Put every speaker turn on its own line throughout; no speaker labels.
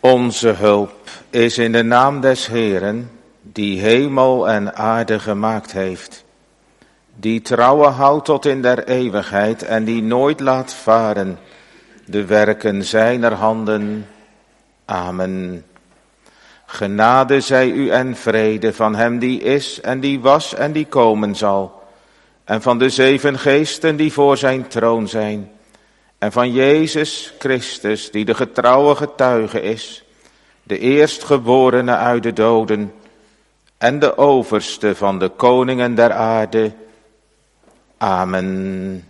Onze hulp is in de naam des Heeren, die hemel en aarde gemaakt heeft, die trouwe houdt tot in der eeuwigheid en die nooit laat varen de werken zijner handen. Amen. Genade zij u en vrede van hem die is en die was en die komen zal, en van de 7 geesten die voor zijn troon zijn, en van Jezus Christus die de getrouwe getuige is, de eerstgeborene uit de doden en de overste van de koningen der aarde. Amen.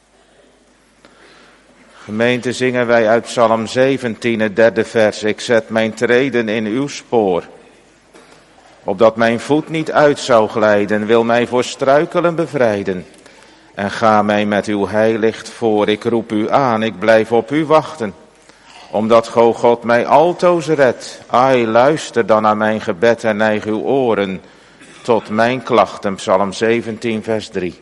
Gemeente, zingen wij uit Psalm 17, het 3e vers. Ik zet mijn treden in uw spoor, opdat mijn voet niet uit zou glijden, wil mij voor struikelen bevrijden. En ga mij met uw heilicht voor, ik roep u aan, ik blijf op u wachten. Omdat God mij altoos redt, ai, luister dan naar mijn gebed en neig uw oren tot mijn klachten. Psalm 17, vers 3.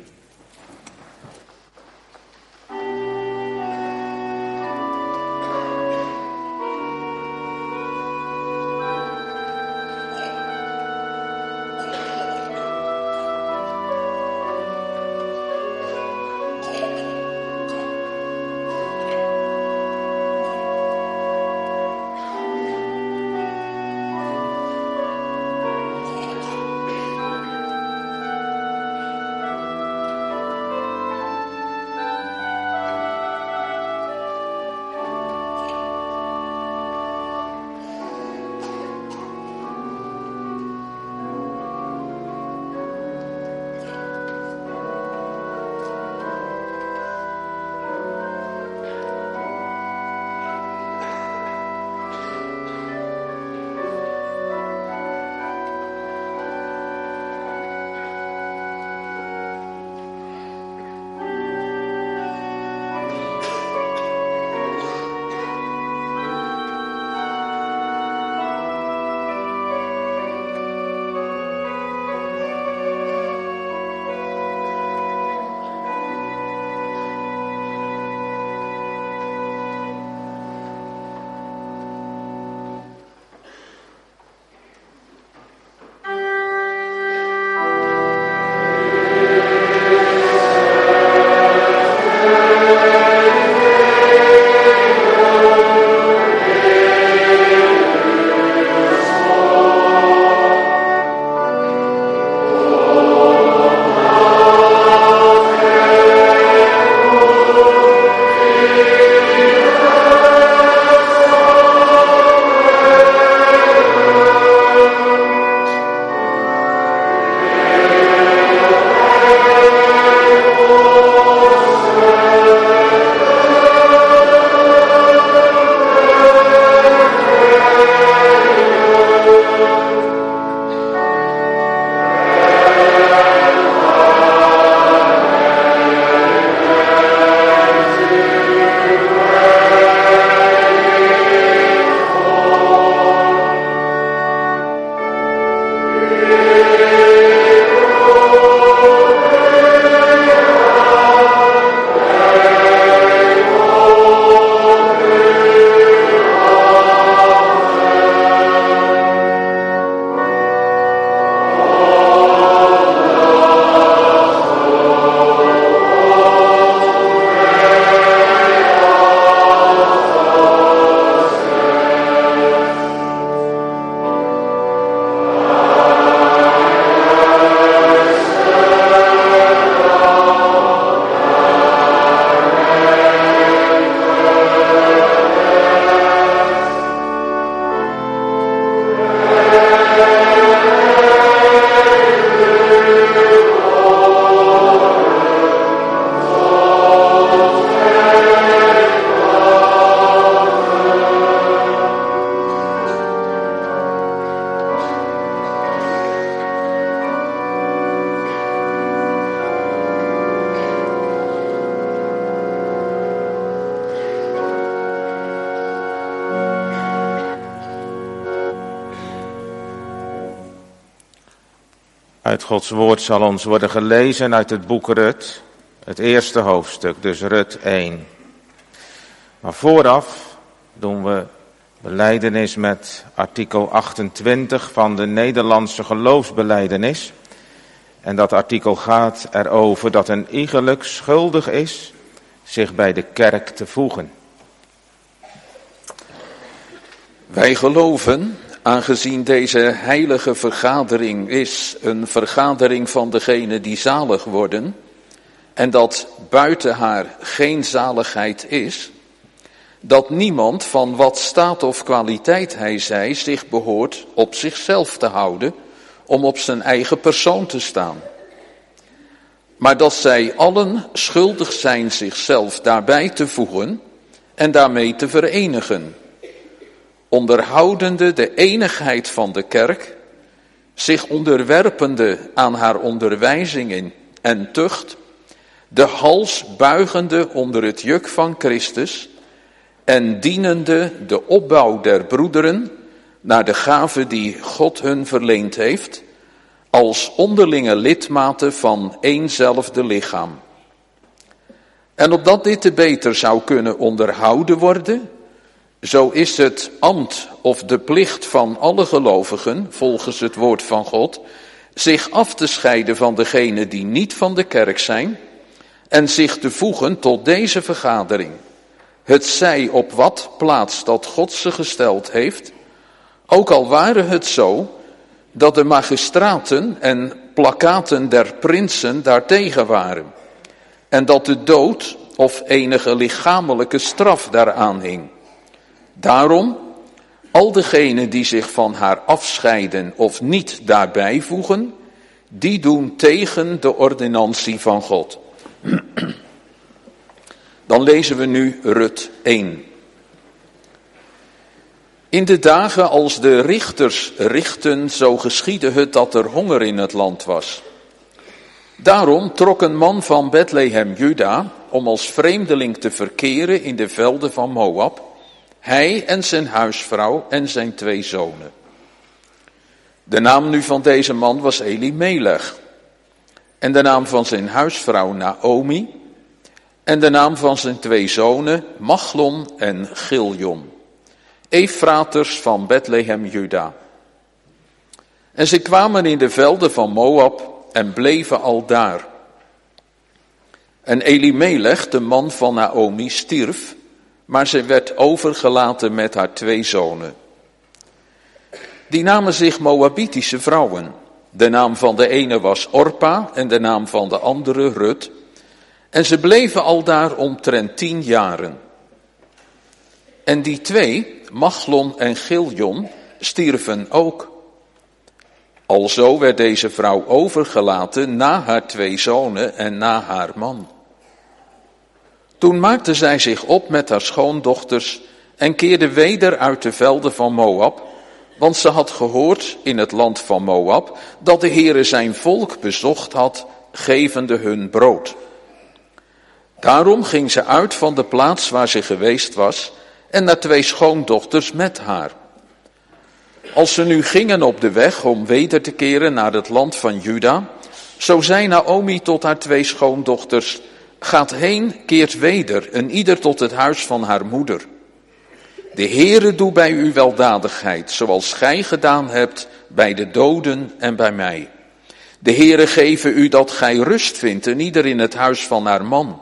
Uit Gods woord zal ons worden gelezen uit het boek Rut, het eerste hoofdstuk, dus Rut 1. Maar vooraf doen we Belijdenis met artikel 28 van de Nederlandse geloofsbelijdenis. En dat artikel gaat erover dat een iegelijk schuldig is zich bij de kerk te voegen.
Wij geloven, aangezien deze heilige vergadering is een vergadering van degenen die zalig worden, en dat buiten haar geen zaligheid is, dat niemand van wat staat of kwaliteit hij zij zich behoort op zichzelf te houden, om op zijn eigen persoon te staan. Maar dat zij allen schuldig zijn zichzelf daarbij te voegen en daarmee te verenigen, onderhoudende de eenigheid van de kerk, zich onderwerpende aan haar onderwijzingen en tucht, de hals buigende onder het juk van Christus en dienende de opbouw der broederen naar de gave die God hun verleend heeft, als onderlinge lidmaten van éénzelfde lichaam. En opdat dit te beter zou kunnen onderhouden worden, zo is het ambt of de plicht van alle gelovigen, volgens het woord van God, zich af te scheiden van degenen die niet van de kerk zijn en zich te voegen tot deze vergadering. Het zij op wat plaats dat God ze gesteld heeft, ook al waren het zo dat de magistraten en plakkaten der prinsen daartegen waren, en dat de dood of enige lichamelijke straf daaraan hing. Daarom, al degenen die zich van haar afscheiden of niet daarbij voegen, die doen tegen de ordonnantie van God. Dan lezen we nu Rut 1. In de dagen als de richters richten, zo geschiedde het dat er honger in het land was. Daarom trok een man van Bethlehem, Juda, om als vreemdeling te verkeren in de velden van Moab, hij en zijn huisvrouw en zijn 2 zonen. De naam nu van deze man was Elimelech, en de naam van zijn huisvrouw Naomi, en de naam van zijn 2 zonen Machlon en Giljon, Efraters van Bethlehem, Juda. En ze kwamen in de velden van Moab en bleven al daar. En Elimelech, de man van Naomi, stierf, maar ze werd overgelaten met haar 2 zonen. Die namen zich Moabitische vrouwen. De naam van de ene was Orpa en de naam van de andere Rut. En ze bleven al daar omtrent 10 jaren. En die 2, Machlon en Giljon, stierven ook. Alzo werd deze vrouw overgelaten na haar 2 zonen en na haar man. Toen maakte zij zich op met haar schoondochters en keerde weder uit de velden van Moab, want ze had gehoord in het land van Moab dat de Heere zijn volk bezocht had, gevende hun brood. Daarom ging ze uit van de plaats waar ze geweest was en naar 2 schoondochters met haar. Als ze nu gingen op de weg om weder te keren naar het land van Juda, zo zei Naomi tot haar 2 schoondochters: gaat heen, keert weder, en ieder tot het huis van haar moeder. De Heere doe bij u weldadigheid, zoals gij gedaan hebt bij de doden en bij mij. De Heere geve u dat gij rust vindt, en ieder in het huis van haar man.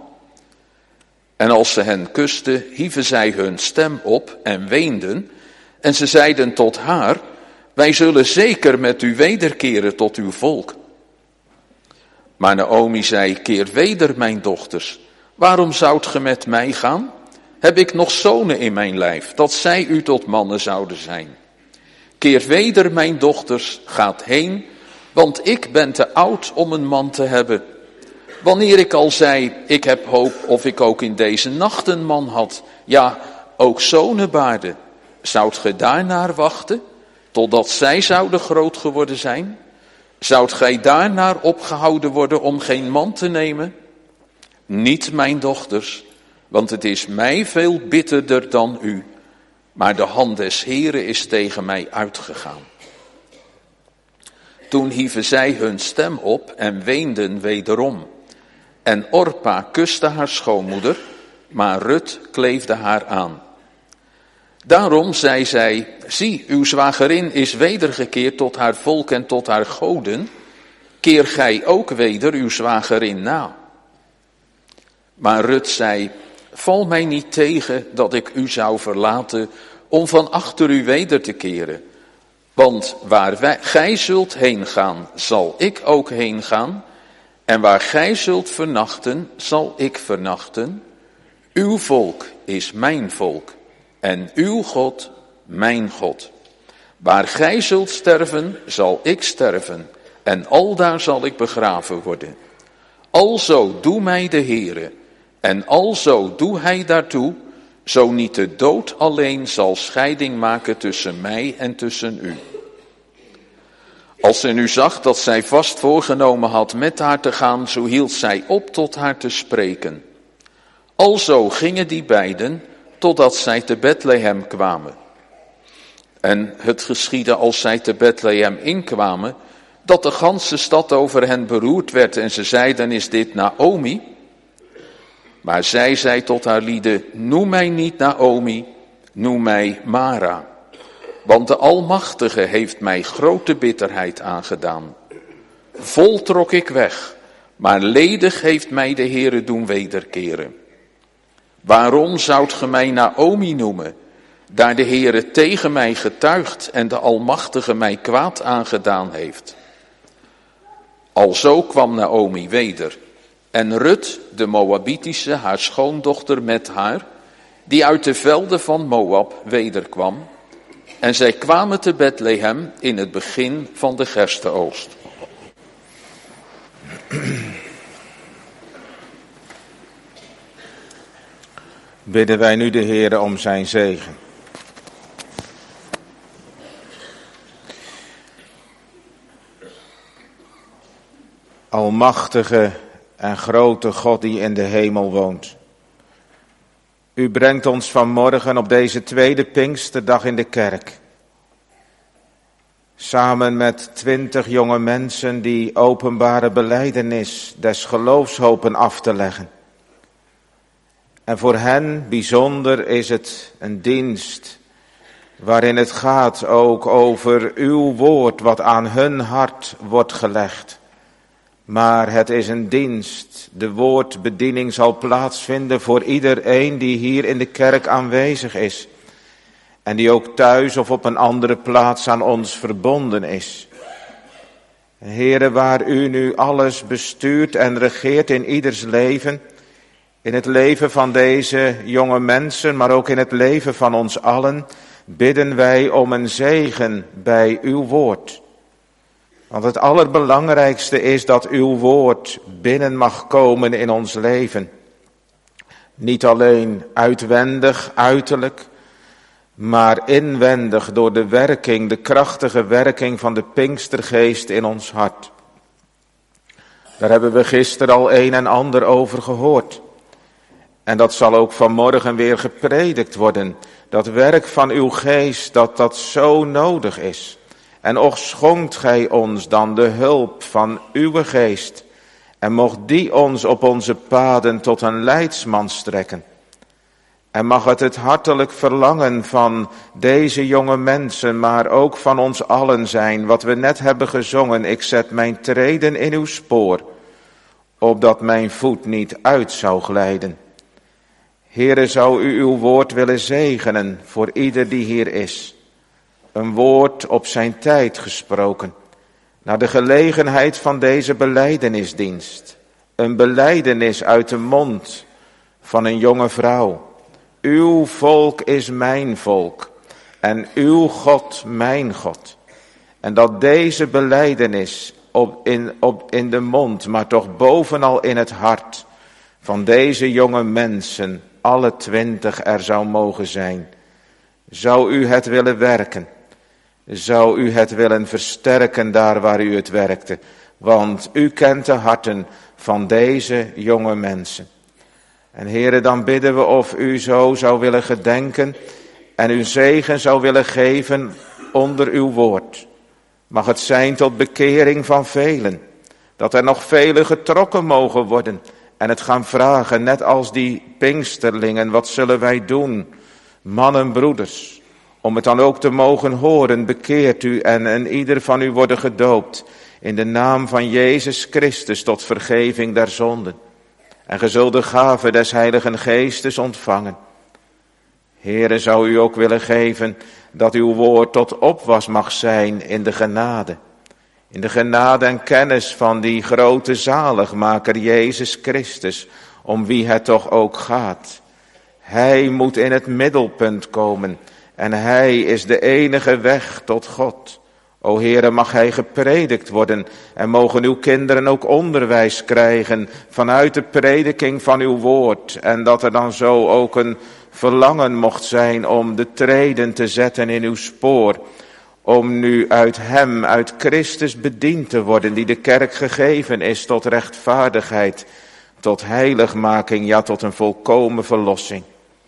En als ze hen kusten, hieven zij hun stem op en weenden, en ze zeiden tot haar: wij zullen zeker met u wederkeren tot uw volk. Maar Naomi zei: keer weder, mijn dochters. Waarom zoudt ge met mij gaan? Heb ik nog zonen in mijn lijf, dat zij u tot mannen zouden zijn? Keer weder, mijn dochters, gaat heen, want ik ben te oud om een man te hebben. Wanneer ik al zei: ik heb hoop of ik ook in deze nacht een man had, ja, ook zonen baarde, zoudt ge daarnaar wachten, totdat zij zouden groot geworden zijn? Zoudt gij daarnaar opgehouden worden om geen man te nemen? Niet, mijn dochters, want het is mij veel bitterder dan u, maar de hand des Heeren is tegen mij uitgegaan. Toen hieven zij hun stem op en weenden wederom. En Orpa kuste haar schoonmoeder, maar Rut kleefde haar aan. Daarom zei zij, zie, uw zwagerin is wedergekeerd tot haar volk en tot haar goden. Keer gij ook weder uw zwagerin na. Maar Rut zei, val mij niet tegen dat ik u zou verlaten om van achter u weder te keren. Want waar gij zult heen gaan, zal ik ook heen gaan. En waar gij zult vernachten, zal ik vernachten. Uw volk is mijn volk en uw God mijn God. Waar gij zult sterven, zal ik sterven en aldaar zal ik begraven worden. Alzo doe mij de Heere en alzo doe hij daartoe, zo niet de dood alleen zal scheiding maken tussen mij en tussen u. Als ze nu zag dat zij vast voorgenomen had met haar te gaan, zo hield zij op tot haar te spreken. Alzo gingen die beiden, totdat zij te Bethlehem kwamen. En het geschiedde als zij te Bethlehem inkwamen, dat de ganse stad over hen beroerd werd en ze zeiden, is dit Naomi? Maar zij zei tot haar lieden, noem mij niet Naomi, noem mij Mara. Want de Almachtige heeft mij grote bitterheid aangedaan. Vol trok ik weg, maar ledig heeft mij de Heere doen wederkeren. Waarom zoudt ge mij Naomi noemen, daar de Heere tegen mij getuigt en de Almachtige mij kwaad aangedaan heeft? Alzo kwam Naomi weder, en Rut, de Moabitische, haar schoondochter met haar, die uit de velden van Moab wederkwam. En zij kwamen te Bethlehem in het begin van de gerstenoogst.
Bidden wij nu de Heere om zijn zegen. Almachtige en grote God die in de hemel woont. U brengt ons vanmorgen op deze tweede Pinksterdag in de kerk. Samen met 20 jonge mensen die openbare belijdenis des geloofs hopen af te leggen. En voor hen bijzonder is het een dienst waarin het gaat ook over uw woord wat aan hun hart wordt gelegd. Maar het is een dienst. De woordbediening zal plaatsvinden voor iedereen die hier in de kerk aanwezig is. En die ook thuis of op een andere plaats aan ons verbonden is. Heere, waar u nu alles bestuurt en regeert in ieders leven. In het leven van deze jonge mensen, maar ook in het leven van ons allen. Bidden wij om een zegen bij uw woord. Want het allerbelangrijkste is dat uw woord binnen mag komen in ons leven. Niet alleen uitwendig, uiterlijk, maar inwendig door de werking, de krachtige werking van de Pinkstergeest in ons hart. Daar hebben we gisteren al een en ander over gehoord. En dat zal ook vanmorgen weer gepredikt worden. Dat werk van uw geest, dat zo nodig is. En och schonkt gij ons dan de hulp van uw geest. En mocht die ons op onze paden tot een leidsman strekken. En mag het hartelijk verlangen van deze jonge mensen, maar ook van ons allen zijn, wat we net hebben gezongen. Ik zet mijn treden in uw spoor, opdat mijn voet niet uit zou glijden. Heere, zou u uw woord willen zegenen voor ieder die hier is. Een woord op zijn tijd gesproken, naar de gelegenheid van deze belijdenisdienst. Een belijdenis uit de mond van een jonge vrouw. Uw volk is mijn volk en uw God mijn God. En dat deze belijdenis in de mond, maar toch bovenal in het hart van deze jonge mensen, alle 20 er zou mogen zijn. Zou u het willen werken? Zou u het willen versterken daar waar u het werkte? Want u kent de harten van deze jonge mensen. En Heere, dan bidden we of u zo zou willen gedenken en uw zegen zou willen geven onder uw woord. Mag het zijn tot bekering van velen. Dat er nog velen getrokken mogen worden en het gaan vragen, net als die Pinksterlingen, wat zullen wij doen? Mannen, broeders, om het dan ook te mogen horen, bekeert u en ieder van u worden gedoopt in de naam van Jezus Christus tot vergeving der zonden. En ge zult de gave des Heiligen Geestes ontvangen. Heere, zou u ook willen geven dat uw woord tot opwas mag zijn in de genade. In de genade en kennis van die grote zaligmaker Jezus Christus, om wie het toch ook gaat. Hij moet in het middelpunt komen en hij is de enige weg tot God. O Heere, mag hij gepredikt worden en mogen uw kinderen ook onderwijs krijgen vanuit de prediking van uw woord. En dat er dan zo ook een verlangen mocht zijn om de treden te zetten in uw spoor. Om nu uit hem, uit Christus bediend te worden, die de kerk gegeven is tot rechtvaardigheid, tot heiligmaking, ja tot een volkomen verlossing.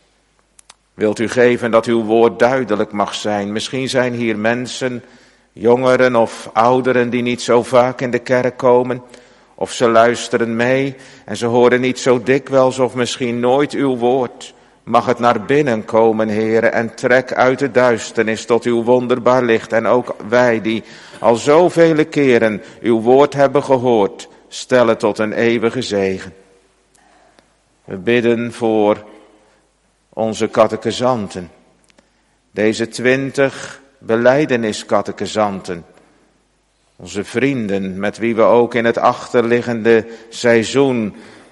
Wilt u geven dat uw woord duidelijk mag zijn? Misschien zijn hier mensen, jongeren of ouderen die niet zo vaak in de kerk komen. Of ze luisteren mee en ze horen niet zo dikwijls of misschien nooit uw woord. Mag het naar binnen komen, Heere, en trek uit de duisternis tot uw wonderbaar licht. En ook wij die al zoveel keren uw woord hebben gehoord, stellen tot een eeuwige zegen. We bidden voor onze catechizanten, deze 20 belijdeniscatechizanten, onze vrienden met wie we ook in het achterliggende seizoen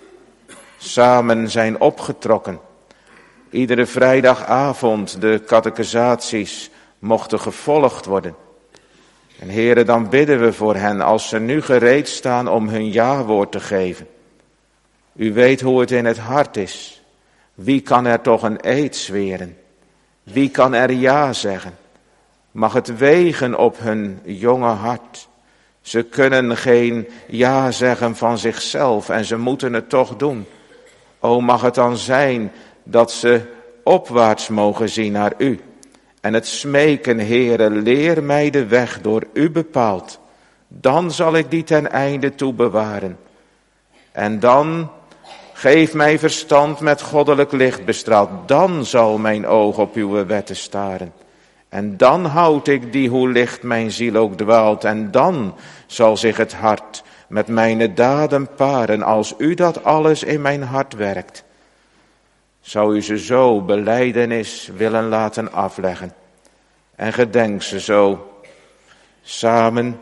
samen zijn opgetrokken. Iedere vrijdagavond de catechisaties mochten gevolgd worden. En Heere, dan bidden we voor hen als ze nu gereed staan om hun ja-woord te geven. U weet hoe het in het hart is. Wie kan er toch een eed zweren? Wie kan er ja zeggen? Mag het wegen op hun jonge hart? Ze kunnen geen ja zeggen van zichzelf en ze moeten het toch doen. O, mag het dan zijn dat ze opwaarts mogen zien naar u. En het smeken, Heere, leer mij de weg door u bepaald. Dan zal ik die ten einde toe bewaren. En dan geef mij verstand met goddelijk licht bestraald. Dan zal mijn oog op uw wetten staren. En dan houd ik die hoe licht mijn ziel ook dwaalt. En dan zal zich het hart met mijn daden paren als u dat alles in mijn hart werkt. Zou u ze zo belijdenis willen laten afleggen. En gedenk ze zo samen.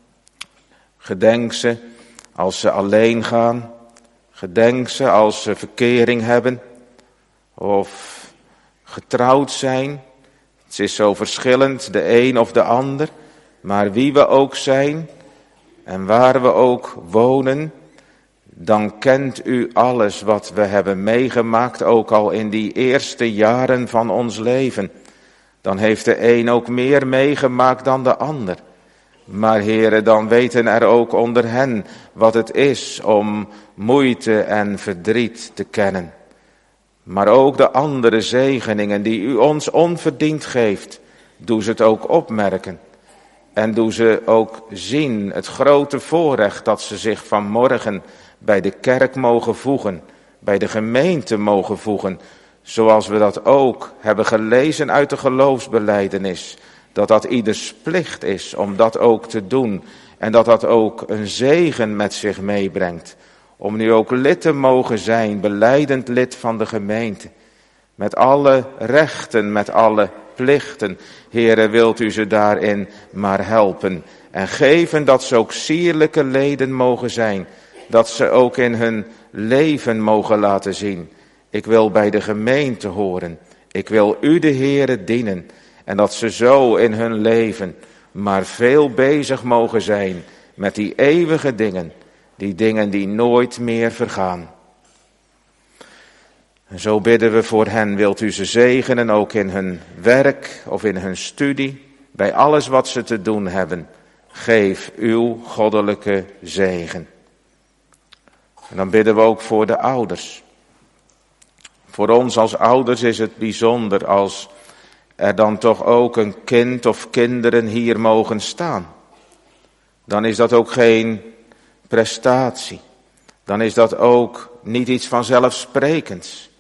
Gedenk ze als ze alleen gaan. Gedenk ze als ze verkering hebben. Of getrouwd zijn. Het is zo verschillend, de een of de ander. Maar wie we ook zijn en waar we ook wonen, dan kent u alles wat we hebben meegemaakt, ook al in die eerste jaren van ons leven. Dan heeft de een ook meer meegemaakt dan de ander. Maar Heere, dan weten er ook onder hen wat het is om moeite en verdriet te kennen. Maar ook de andere zegeningen die u ons onverdiend geeft, doe ze het ook opmerken. En doe ze ook zien, het grote voorrecht dat ze zich vanmorgen bij de kerk mogen voegen, bij de gemeente mogen voegen, zoals we dat ook hebben gelezen uit de geloofsbelijdenis, dat dat ieders plicht is om dat ook te doen en dat dat ook een zegen met zich meebrengt, om nu ook lid te mogen zijn, belijdend lid van de gemeente, met alle rechten, met alle plichten. Heere, wilt u ze daarin maar helpen en geven dat ze ook sierlijke leden mogen zijn, dat ze ook in hun leven mogen laten zien. Ik wil bij de gemeente horen. Ik wil u de Heere dienen. En dat ze zo in hun leven maar veel bezig mogen zijn met die eeuwige dingen. Die dingen die nooit meer vergaan. En zo bidden we voor hen. Wilt u ze zegenen ook in hun werk of in hun studie. Bij alles wat ze te doen hebben. Geef uw goddelijke zegen. En dan bidden we ook voor de ouders. Voor ons als ouders is het bijzonder als er dan toch ook een kind of kinderen hier mogen staan. Dan is dat ook geen prestatie. Dan is dat ook niet iets vanzelfsprekends.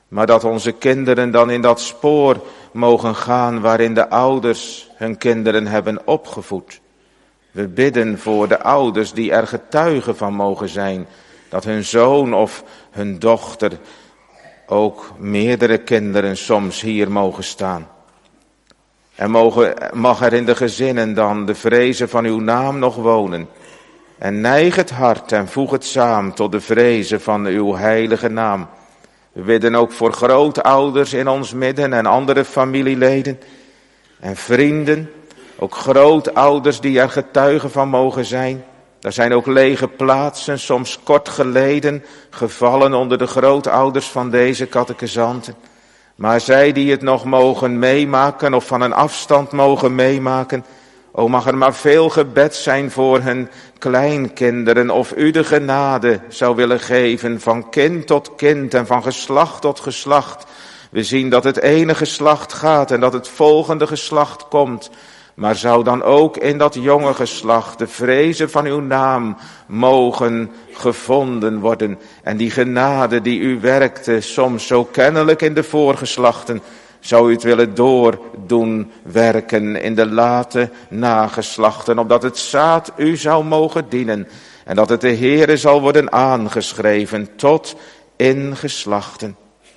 Maar dat onze kinderen dan in dat spoor mogen gaan waarin de ouders hun kinderen hebben opgevoed. We bidden voor de ouders die er getuigen van mogen zijn, dat hun zoon of hun dochter, ook meerdere kinderen soms hier mogen staan. En mag er in de gezinnen dan de vrezen van uw naam nog wonen. En neig het hart en voeg het samen tot de vrezen van uw heilige naam. We bidden ook voor grootouders in ons midden en andere familieleden en vrienden. Ook grootouders die er getuigen van mogen zijn. Er zijn ook lege plaatsen, soms kort geleden, gevallen onder de grootouders van deze catechizanten. Maar zij die het nog mogen meemaken of van een afstand mogen meemaken, o mag er maar veel gebed zijn voor hun kleinkinderen, of u de genade zou willen geven van kind tot kind en van geslacht tot geslacht. We zien dat het ene geslacht gaat en dat het volgende geslacht komt. Maar zou dan ook in dat jonge geslacht de vrezen van uw naam mogen gevonden worden. En die genade die u werkte, soms zo kennelijk in de voorgeslachten, zou u het willen doordoen werken in de late nageslachten. Opdat het zaad u zou mogen dienen. En dat het de Heere zal worden aangeschreven tot in geslachten.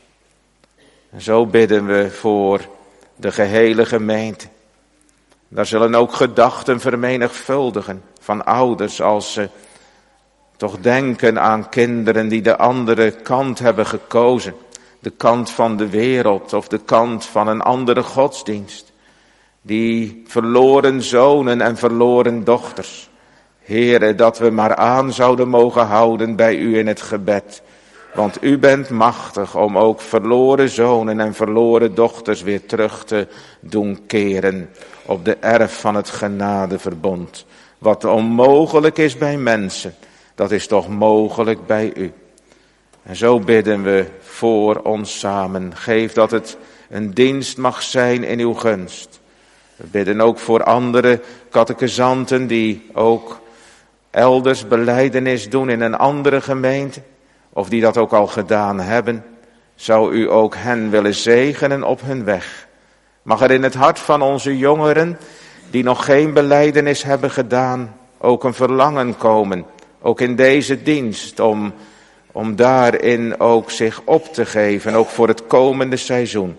En zo bidden we voor de gehele gemeente. Daar zullen ook gedachten vermenigvuldigen van ouders als ze toch denken aan kinderen die de andere kant hebben gekozen. De kant van de wereld of de kant van een andere godsdienst. Die verloren zonen en verloren dochters. Heere, dat we maar aan zouden mogen houden bij u in het gebed. Want u bent machtig om ook verloren zonen en verloren dochters weer terug te doen keren op de erf van het genadeverbond. Wat onmogelijk is bij mensen, dat is toch mogelijk bij u. En zo bidden we voor ons samen. Geef dat het een dienst mag zijn in uw gunst. We bidden ook voor andere catechizanten die ook elders belijdenis doen in een andere gemeente. Of die dat ook al gedaan hebben. Zou u ook hen willen zegenen op hun weg. Mag er in het hart van onze jongeren die nog geen belijdenis hebben gedaan, ook een verlangen komen. Ook in deze dienst om daarin ook zich op te geven, ook voor het komende seizoen.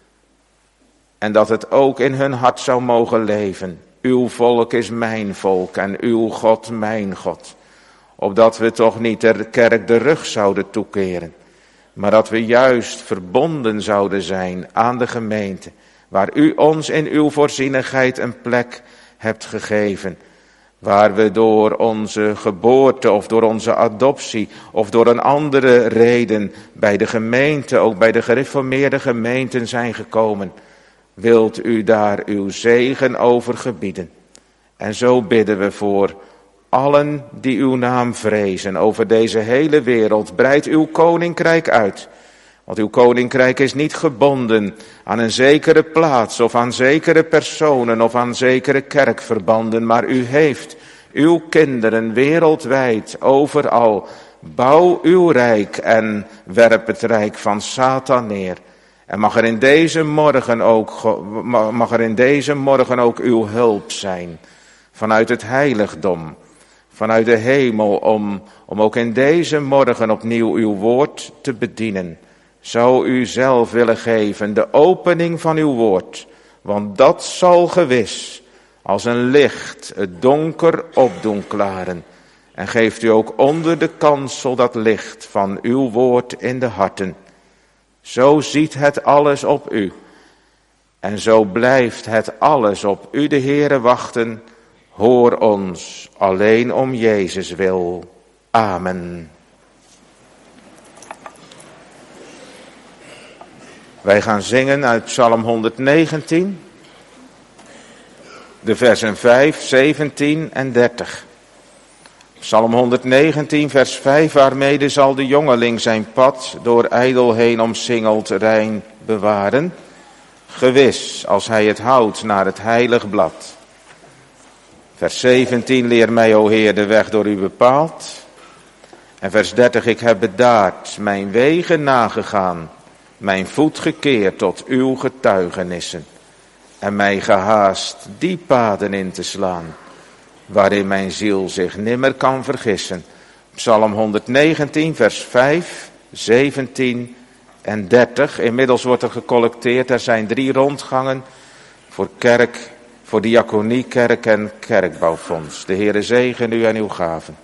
En dat het ook in hun hart zou mogen leven. Uw volk is mijn volk en uw God mijn God. Opdat we toch niet de kerk de rug zouden toekeren. Maar dat we juist verbonden zouden zijn aan de gemeente. Waar u ons in uw voorzienigheid een plek hebt gegeven. Waar we door onze geboorte of door onze adoptie of door een andere reden bij de gemeente, ook bij de gereformeerde gemeenten zijn gekomen. Wilt u daar uw zegen over gebieden. En zo bidden we voor allen die uw naam vrezen over deze hele wereld. Breid uw koninkrijk uit. Want uw koninkrijk is niet gebonden aan een zekere plaats of aan zekere personen of aan zekere kerkverbanden. Maar u heeft uw kinderen wereldwijd, overal. Bouw uw rijk en werp het rijk van Satan neer. En mag er in deze morgen ook uw hulp zijn. Vanuit het heiligdom. Vanuit de hemel om ook in deze morgen opnieuw uw woord te bedienen. Zou u zelf willen geven de opening van uw woord. Want dat zal gewis als een licht het donker opdoen klaren. En geeft u ook onder de kansel dat licht van uw woord in de harten. Zo ziet het alles op u. En zo blijft het alles op u de Heere wachten. Hoor ons alleen om Jezus wil. Amen. Wij gaan zingen uit Psalm 119, de versen 5, 17 en 30. Psalm 119, vers 5, waarmede zal de jongeling zijn pad door ijdelheen omsingeld rein bewaren, gewis als hij het houdt naar het heilig blad. Vers 17, leer mij, o Heer, de weg door u bepaald. En vers 30, ik heb bedaard mijn wegen nagegaan, mijn voet gekeerd tot uw getuigenissen en mij gehaast die paden in te slaan, waarin mijn ziel zich nimmer kan vergissen. Psalm 119, vers 5, 17 en 30. Inmiddels wordt er gecollecteerd. Er zijn 3 rondgangen voor kerk, voor diaconie, kerk en kerkbouwfonds. De Heere zegen u en uw gaven.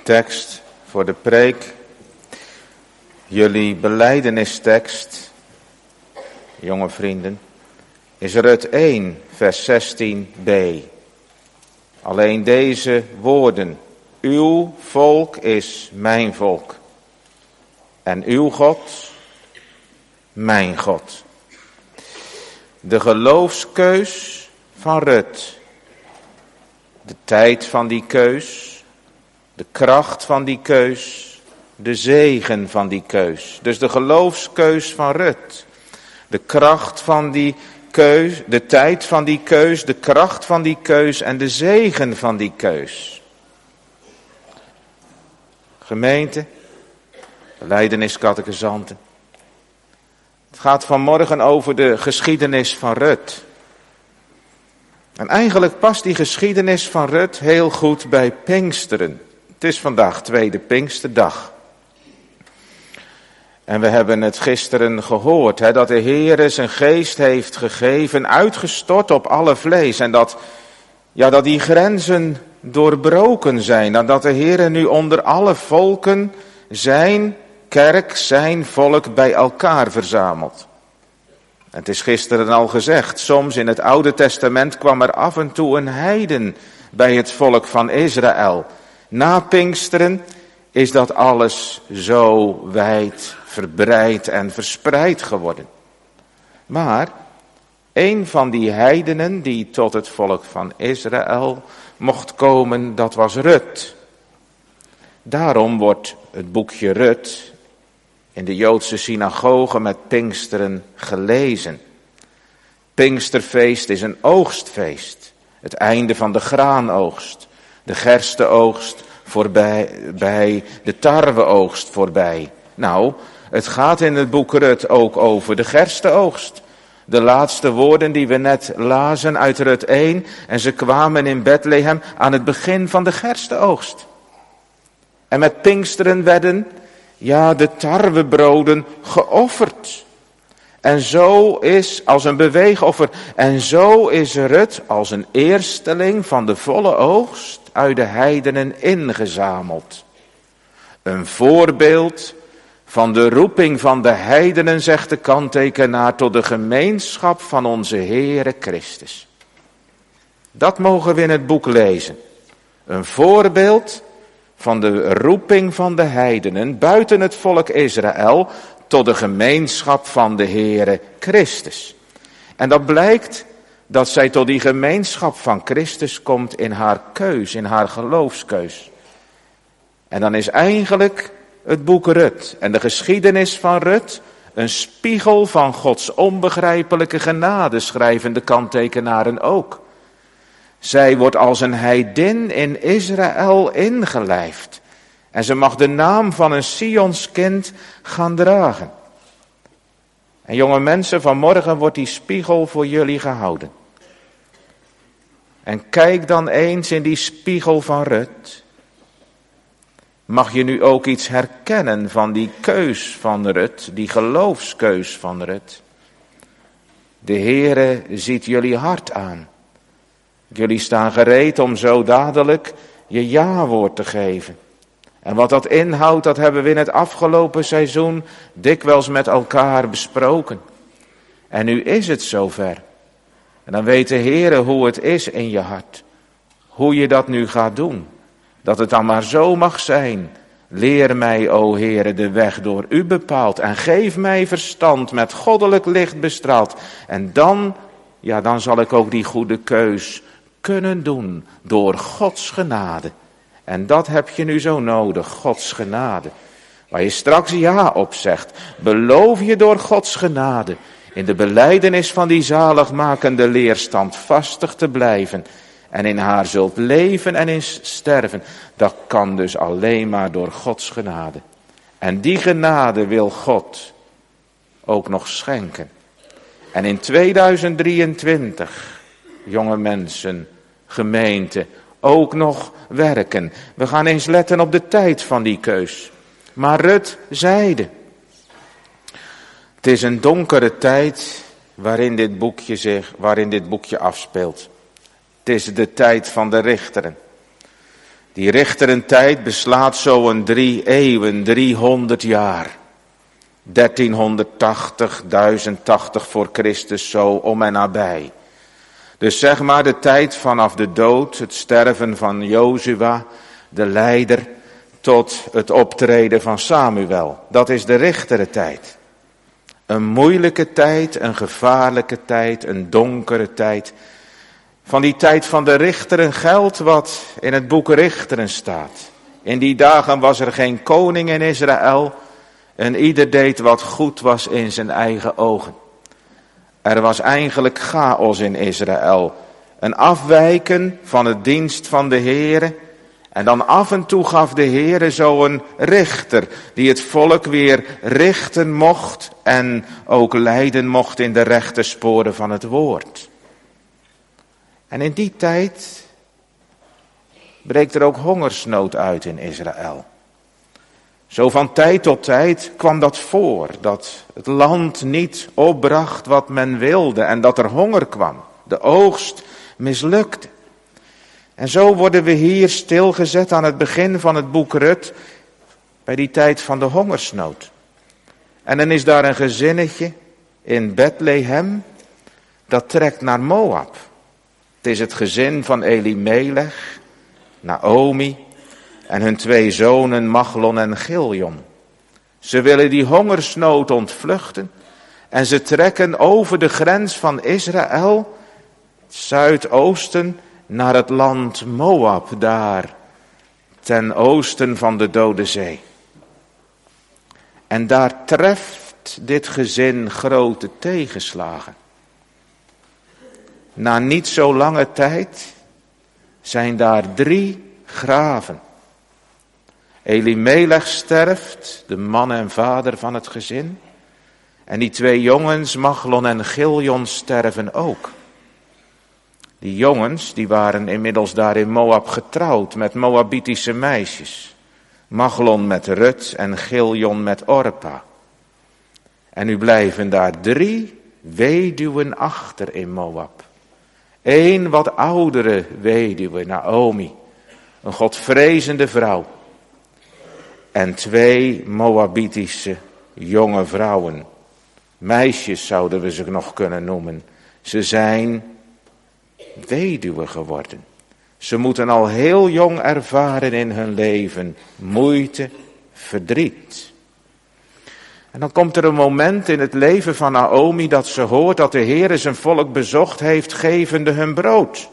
tekst voor de preek, jullie belijdenistekst, jonge vrienden, is Rut 1, vers 16b. Alleen deze woorden: uw volk is mijn volk en uw God mijn God. De geloofskeus van Rut, de tijd van die keus, de kracht van die keus, de zegen van die keus. Dus de geloofskeus van Rut, de kracht van die keus, de tijd van die keus, de kracht van die keus en de zegen van die keus. Gemeente, belijdeniscatechisanten. Het gaat vanmorgen over de geschiedenis van Rut. En eigenlijk past die geschiedenis van Rut heel goed bij Pinksteren. Het is vandaag tweede Pinksterdag. En we hebben het gisteren gehoord, dat de Heere zijn geest heeft gegeven, uitgestort op alle vlees. En dat die grenzen doorbroken zijn. En dat de Heere nu onder alle volken zijn kerk, zijn volk bij elkaar verzamelt. Het is gisteren al gezegd, soms in het Oude Testament kwam er af en toe een heiden bij het volk van Israël. Na Pinksteren is dat alles zo wijd verbreid en verspreid geworden. Maar een van die heidenen die tot het volk van Israël mocht komen, dat was Rut. Daarom wordt het boekje Rut in de Joodse synagoge met Pinksteren gelezen. Pinksterfeest is een oogstfeest. Het einde van de graanoogst. De gerstenoogst voorbij, bij de tarweoogst voorbij. Nou, het gaat in het boek Rut ook over de gerstenoogst. De laatste woorden die we net lazen uit Rut 1. En ze kwamen in Bethlehem aan het begin van de gerstenoogst. En met Pinksteren werden, de tarwebroden geofferd. En zo is, als een beweegoffer, en zo is Rut als een eersteling van de volle oogst uit de heidenen ingezameld. Een voorbeeld van de roeping van de heidenen, zegt de kanttekenaar, tot de gemeenschap van onze Heere Christus. Dat mogen we in het boek lezen. Een voorbeeld van de roeping van de heidenen buiten het volk Israël tot de gemeenschap van de Heere Christus. En dat blijkt dat zij tot die gemeenschap van Christus komt in haar keus, in haar geloofskeus. En dan is eigenlijk het boek Rut en de geschiedenis van Rut een spiegel van Gods onbegrijpelijke genade, schrijven de kanttekenaren ook. Zij wordt als een heidin in Israël ingelijfd. En ze mag de naam van een Sionskind gaan dragen. En jonge mensen, vanmorgen wordt die spiegel voor jullie gehouden. En kijk dan eens in die spiegel van Rut. Mag je nu ook iets herkennen van die keus van Rut, die geloofskeus van Rut? De Heere ziet jullie hart aan. Jullie staan gereed om zo dadelijk je ja-woord te geven. En wat dat inhoudt, dat hebben we in het afgelopen seizoen dikwijls met elkaar besproken. En nu is het zover. En dan weet de Heere hoe het is in je hart. Hoe je dat nu gaat doen. Dat het dan maar zo mag zijn. Leer mij, o Heere, de weg door u bepaald. En geef mij verstand met goddelijk licht bestraald. En dan zal ik ook die goede keus kunnen doen door Gods genade. En dat heb je nu zo nodig, Gods genade. Waar je straks ja op zegt, beloof je door Gods genade in de belijdenis van die zaligmakende leer standvastig te blijven. En in haar zult leven en in sterven. Dat kan dus alleen maar door Gods genade. En die genade wil God ook nog schenken. En in 2023, jonge mensen, gemeente, ook nog werken. We gaan eens letten op de tijd van die keus. Maar Rut zeide: het is een donkere tijd waarin dit boekje afspeelt. Het is de tijd van de richteren. Die richterentijd beslaat zo'n 3 eeuwen, 300 jaar. 1380, 1080 voor Christus, zo om en nabij. Dus zeg maar de tijd vanaf de dood, het sterven van Jozua, de leider, tot het optreden van Samuel. Dat is de richterentijd. Een moeilijke tijd, een gevaarlijke tijd, een donkere tijd. Van die tijd van de richteren geldt wat in het boek Richteren staat. In die dagen was er geen koning in Israël en ieder deed wat goed was in zijn eigen ogen. Er was eigenlijk chaos in Israël. Een afwijken van het dienst van de Heere. En dan af en toe gaf de Heere zo'n richter die het volk weer richten mocht en ook leiden mocht in de rechte sporen van het woord. En in die tijd breekt er ook hongersnood uit in Israël. Zo van tijd tot tijd kwam dat voor, dat het land niet opbracht wat men wilde en dat er honger kwam. De oogst mislukte. En zo worden we hier stilgezet aan het begin van het boek Rut, bij die tijd van de hongersnood. En dan is daar een gezinnetje in Bethlehem, dat trekt naar Moab. Het is het gezin van Elimelech, Naomi en hun 2 zonen Machlon en Chilion. Ze willen die hongersnood ontvluchten en ze trekken over de grens van Israël, zuidoosten, naar het land Moab, daar ten oosten van de Dode Zee. En daar treft dit gezin grote tegenslagen. Na niet zo lange tijd zijn daar 3 graven. Elimelech sterft, de man en vader van het gezin. En die 2 jongens, Machlon en Chilion, sterven ook. Die jongens, die waren inmiddels daar in Moab getrouwd met Moabitische meisjes. Machlon met Rut en Chilion met Orpa. En nu blijven daar 3 weduwen achter in Moab. 1 wat oudere weduwe, Naomi, een godvrezende vrouw. En 2 Moabitische jonge vrouwen. Meisjes zouden we ze nog kunnen noemen. Ze zijn weduwe geworden. Ze moeten al heel jong ervaren in hun leven moeite, verdriet. En dan komt er een moment in het leven van Naomi dat ze hoort dat de Heere zijn volk bezocht heeft, gevende hun brood.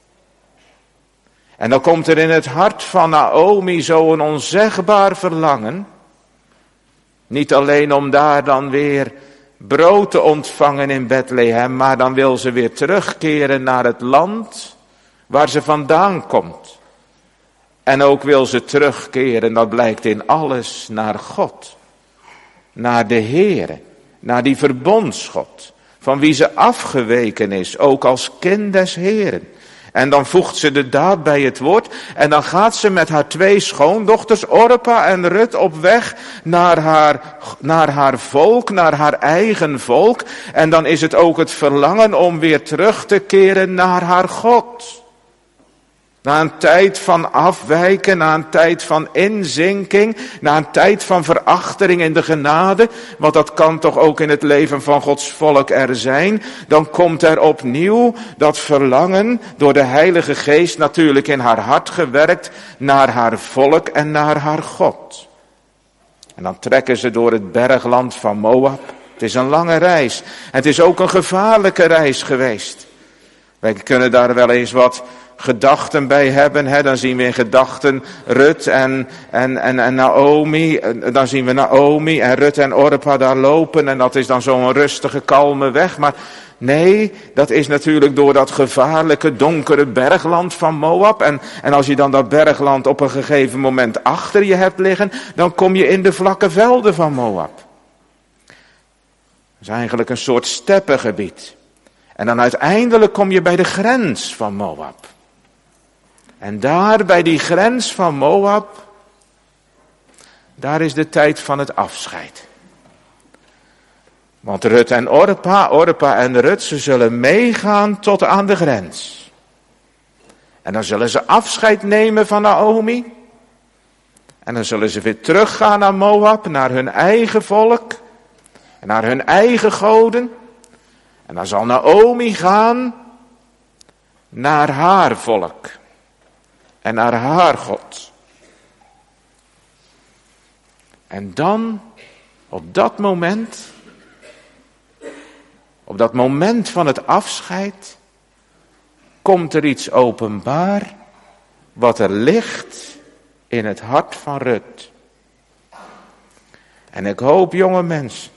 En dan komt er in het hart van Naomi zo'n onzegbaar verlangen. Niet alleen om daar dan weer brood te ontvangen in Bethlehem, maar dan wil ze weer terugkeren naar het land waar ze vandaan komt. En ook wil ze terugkeren, dat blijkt in alles, naar God. Naar de Heere, naar die verbondsgod, van wie ze afgeweken is, ook als kind des Heeren. En dan voegt ze de daad bij het woord en dan gaat ze met haar 2 schoondochters, Orpa en Rut, op weg naar haar volk, naar haar eigen volk. En dan is het ook het verlangen om weer terug te keren naar haar God. Na een tijd van afwijken, na een tijd van inzinking, na een tijd van verachtering in de genade, want dat kan toch ook in het leven van Gods volk er zijn, dan komt er opnieuw dat verlangen, door de Heilige Geest natuurlijk in haar hart gewerkt, naar haar volk en naar haar God. En dan trekken ze door het bergland van Moab. Het is een lange reis. En het is ook een gevaarlijke reis geweest. Wij kunnen daar wel eens wat gedachten bij hebben, hè? Dan zien we in gedachten Rut en Naomi, dan zien we Naomi en Rut en Orpa daar lopen en dat is dan zo'n rustige, kalme weg, maar nee, dat is natuurlijk door dat gevaarlijke, donkere bergland van Moab en als je dan dat bergland op een gegeven moment achter je hebt liggen, dan kom je in de vlakke velden van Moab. Dat is eigenlijk een soort steppengebied. En dan uiteindelijk kom je bij de grens van Moab. En daar bij die grens van Moab, daar is de tijd van het afscheid. Want Rut en Orpa en Rut, ze zullen meegaan tot aan de grens. En dan zullen ze afscheid nemen van Naomi. En dan zullen ze weer teruggaan naar Moab, naar hun eigen volk. En naar hun eigen goden. En dan zal Naomi gaan naar haar volk. En naar haar God. En dan, op dat moment van het afscheid, komt er iets openbaar wat er ligt in het hart van Rut. En ik hoop, jonge mensen,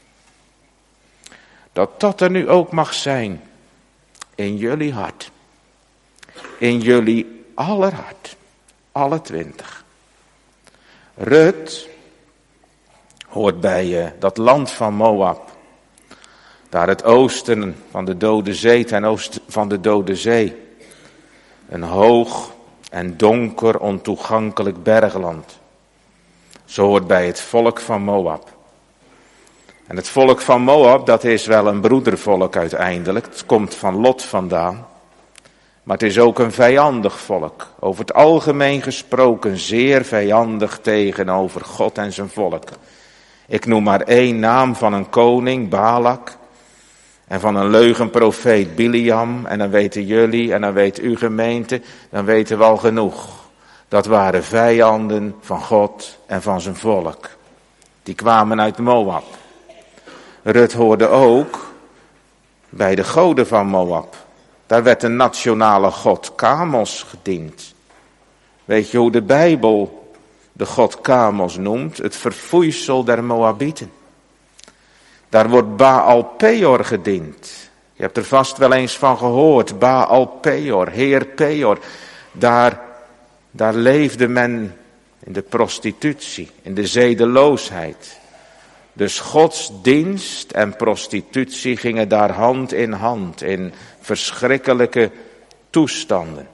dat er nu ook mag zijn in jullie hart. In jullie aller hart. Alle 20. Rut hoort bij dat land van Moab. Daar het oosten van de Dode Zee, ten oosten van de Dode Zee. Een hoog en donker, ontoegankelijk bergland. Ze hoort bij het volk van Moab. En het volk van Moab, dat is wel een broedervolk uiteindelijk. Het komt van Lot vandaan. Maar het is ook een vijandig volk. Over het algemeen gesproken zeer vijandig tegenover God en zijn volk. Ik noem maar 1 naam van een koning, Balak. En van een leugenprofeet, Biliam. En dan weten jullie en dan weet uw gemeente, dan weten we al genoeg. Dat waren vijanden van God en van zijn volk. Die kwamen uit Moab. Rut hoorde ook bij de goden van Moab. Daar werd een nationale god Kamos gediend. Weet je hoe de Bijbel de god Kamos noemt? Het verfoeisel der Moabieten. Daar wordt Baal Peor gediend. Je hebt er vast wel eens van gehoord. Baal Peor, Heer Peor. Daar leefde men in de prostitutie, in de zedeloosheid. Dus godsdienst en prostitutie gingen daar hand in hand in verschrikkelijke toestanden.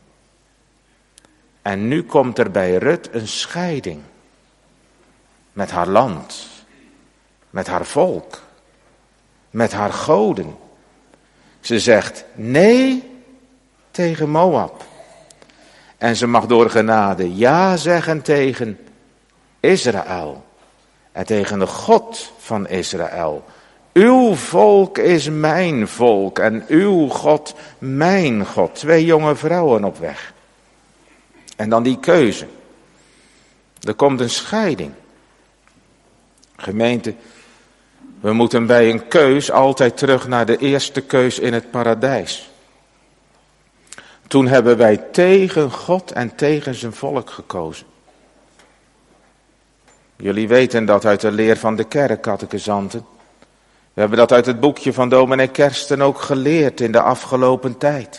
En nu komt er bij Rut een scheiding met haar land, met haar volk, met haar goden. Ze zegt nee tegen Moab. En ze mag door genade ja zeggen tegen Israël. En tegen de God van Israël. Uw volk is mijn volk en uw God mijn God. 2 jonge vrouwen op weg. En dan die keuze. Er komt een scheiding. Gemeente, we moeten bij een keus altijd terug naar de eerste keus in het paradijs. Toen hebben wij tegen God en tegen zijn volk gekozen. Jullie weten dat uit de leer van de kerkcatechisanten. We hebben dat uit het boekje van dominee Kersten ook geleerd in de afgelopen tijd.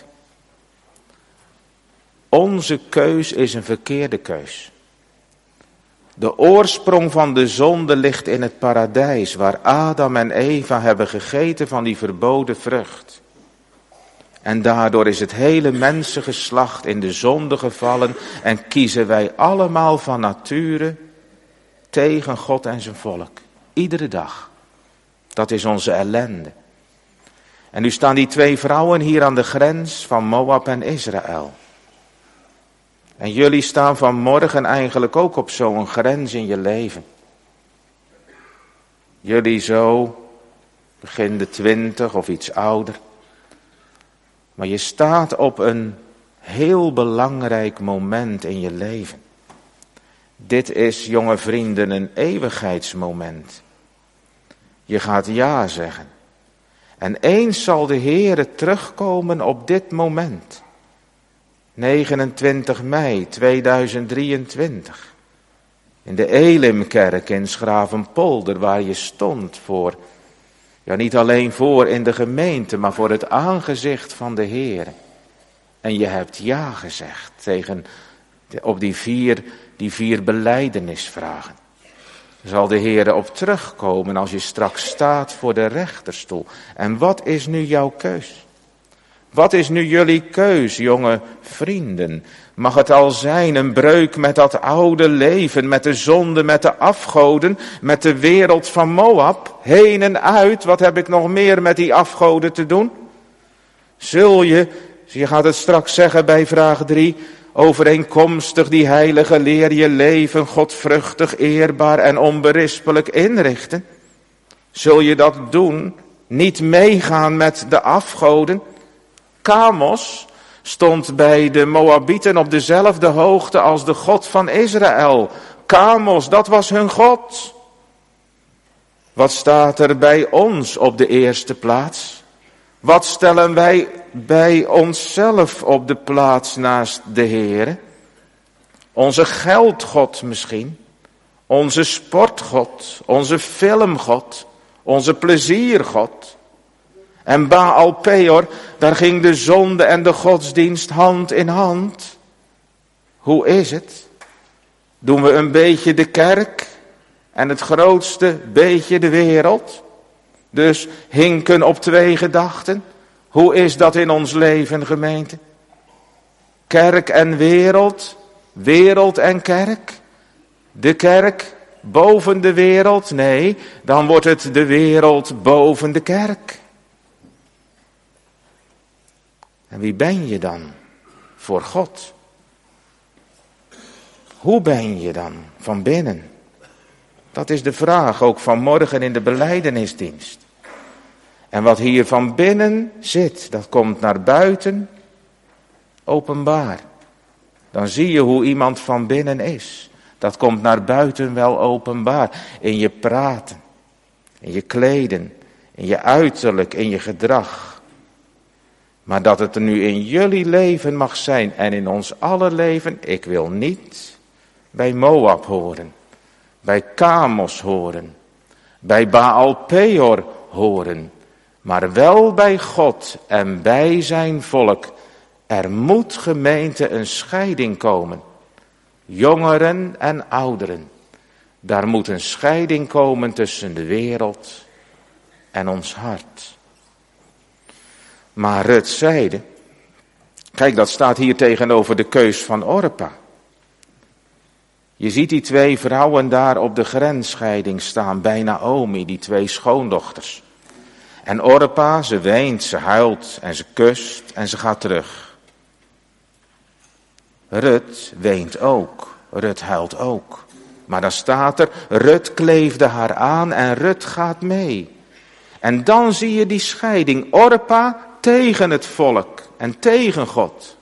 Onze keus is een verkeerde keus. De oorsprong van de zonde ligt in het paradijs, waar Adam en Eva hebben gegeten van die verboden vrucht. En daardoor is het hele mensengeslacht in de zonde gevallen en kiezen wij allemaal van nature tegen God en zijn volk. Iedere dag. Dat is onze ellende. En nu staan die 2 vrouwen hier aan de grens van Moab en Israël. En jullie staan vanmorgen eigenlijk ook op zo'n grens in je leven. Jullie zo, begin de 20 of iets ouder. Maar je staat op een heel belangrijk moment in je leven. Dit is, jonge vrienden, een eeuwigheidsmoment. Je gaat ja zeggen. En eens zal de Heere terugkomen op dit moment. 29 mei 2023. In de Elimkerk in Schravenpolder, waar je stond voor, ja niet alleen voor in de gemeente, maar voor het aangezicht van de Heere. En je hebt ja gezegd op die vier belijdenisvragen. Zal de Heere op terugkomen als je straks staat voor de rechterstoel. En wat is nu jouw keus? Wat is nu jullie keus, jonge vrienden? Mag het al zijn een breuk met dat oude leven, met de zonde, met de afgoden, met de wereld van Moab, heen en uit, wat heb ik nog meer met die afgoden te doen? Zul je je gaat het straks zeggen bij vraag 3, overeenkomstig die heilige leer je leven godvruchtig, eerbaar en onberispelijk inrichten? Zul je dat doen? Niet meegaan met de afgoden? Kamos stond bij de Moabieten op dezelfde hoogte als de God van Israël. Kamos, dat was hun God. Wat staat er bij ons op de eerste plaats? Wat stellen wij bij onszelf op de plaats naast de Heere? Onze geldgod misschien? Onze sportgod? Onze filmgod? Onze pleziergod? En Baal Peor, daar ging de zonde en de godsdienst hand in hand. Hoe is het? Doen we een beetje de kerk en het grootste beetje de wereld? Dus hinken op 2 gedachten. Hoe is dat in ons leven, gemeente? Kerk en wereld, wereld en kerk. De kerk boven de wereld? Nee, dan wordt het de wereld boven de kerk. En wie ben je dan voor God? Hoe ben je dan van binnen? Dat is de vraag ook vanmorgen in de belijdenisdienst. En wat hier van binnen zit, dat komt naar buiten openbaar. Dan zie je hoe iemand van binnen is. Dat komt naar buiten wel openbaar. In je praten, in je kleden, in je uiterlijk, in je gedrag. Maar dat het er nu in jullie leven mag zijn en in ons aller leven. Ik wil niet bij Moab horen, bij Kamos horen, bij Baal Peor horen. Maar wel bij God en bij zijn volk. Er moet, gemeente, een scheiding komen. Jongeren en ouderen. Daar moet een scheiding komen tussen de wereld en ons hart. Maar Rut zeide, kijk, dat staat hier tegenover de keus van Orpa. Je ziet die 2 vrouwen daar op de grensscheiding staan bij Naomi, die 2 schoondochters. En Orpa, ze weent, ze huilt en ze kust en ze gaat terug. Rut weent ook, Rut huilt ook. Maar dan staat er, Rut kleefde haar aan en Rut gaat mee. En dan zie je die scheiding, Orpa tegen het volk en tegen God.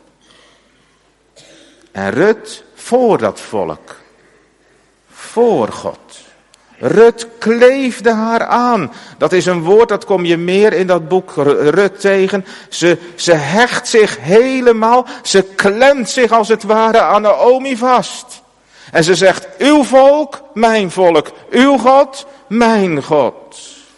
En Rut voor dat volk, voor God. Rut kleefde haar aan. Dat is een woord, dat kom je meer in dat boek Rut tegen. Ze hecht zich helemaal, ze klemt zich als het ware aan Naomi vast. En ze zegt, uw volk, mijn volk. Uw God, mijn God.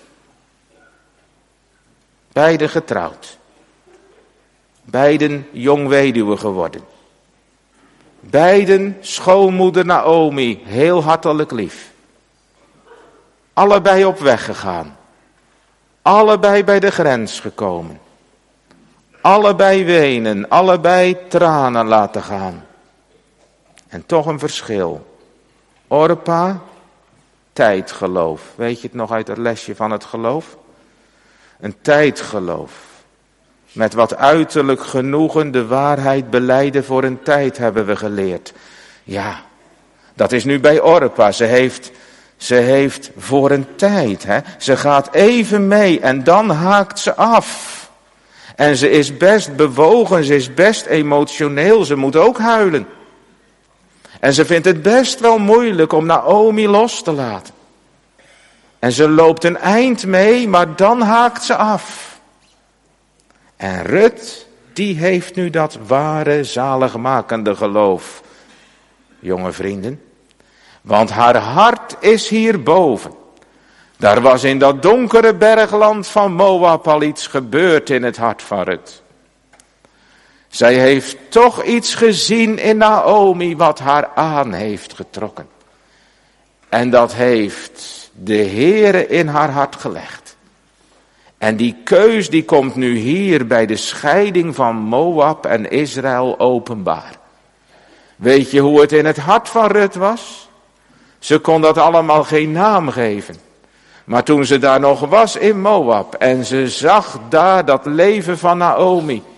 Beiden getrouwd. Beiden jong weduwe geworden. Beiden schoonmoeder Naomi, heel hartelijk lief. Allebei op weg gegaan. Allebei bij de grens gekomen. Allebei wenen, allebei tranen laten gaan. En toch een verschil. Orpa, tijdgeloof. Weet je het nog uit het lesje van het geloof? Een tijdgeloof. Met wat uiterlijk genoegen de waarheid belijden voor een tijd, hebben we geleerd. Ja, dat is nu bij Orpa. Ze heeft voor een tijd, hè. Ze gaat even mee en dan haakt ze af. En ze is best bewogen, ze is best emotioneel, ze moet ook huilen. En ze vindt het best wel moeilijk om Naomi los te laten. En ze loopt een eind mee, maar dan haakt ze af. En Rut, die heeft nu dat ware zaligmakende geloof, jonge vrienden. Want haar hart is hierboven. Daar was in dat donkere bergland van Moab al iets gebeurd in het hart van Rut. Zij heeft toch iets gezien in Naomi wat haar aan heeft getrokken. En dat heeft de Heere in haar hart gelegd. En die keus die komt nu hier bij de scheiding van Moab en Israël openbaar. Weet je hoe het in het hart van Rut was? Ze kon dat allemaal geen naam geven. Maar toen ze daar nog was in Moab en ze zag daar dat leven van Naomi.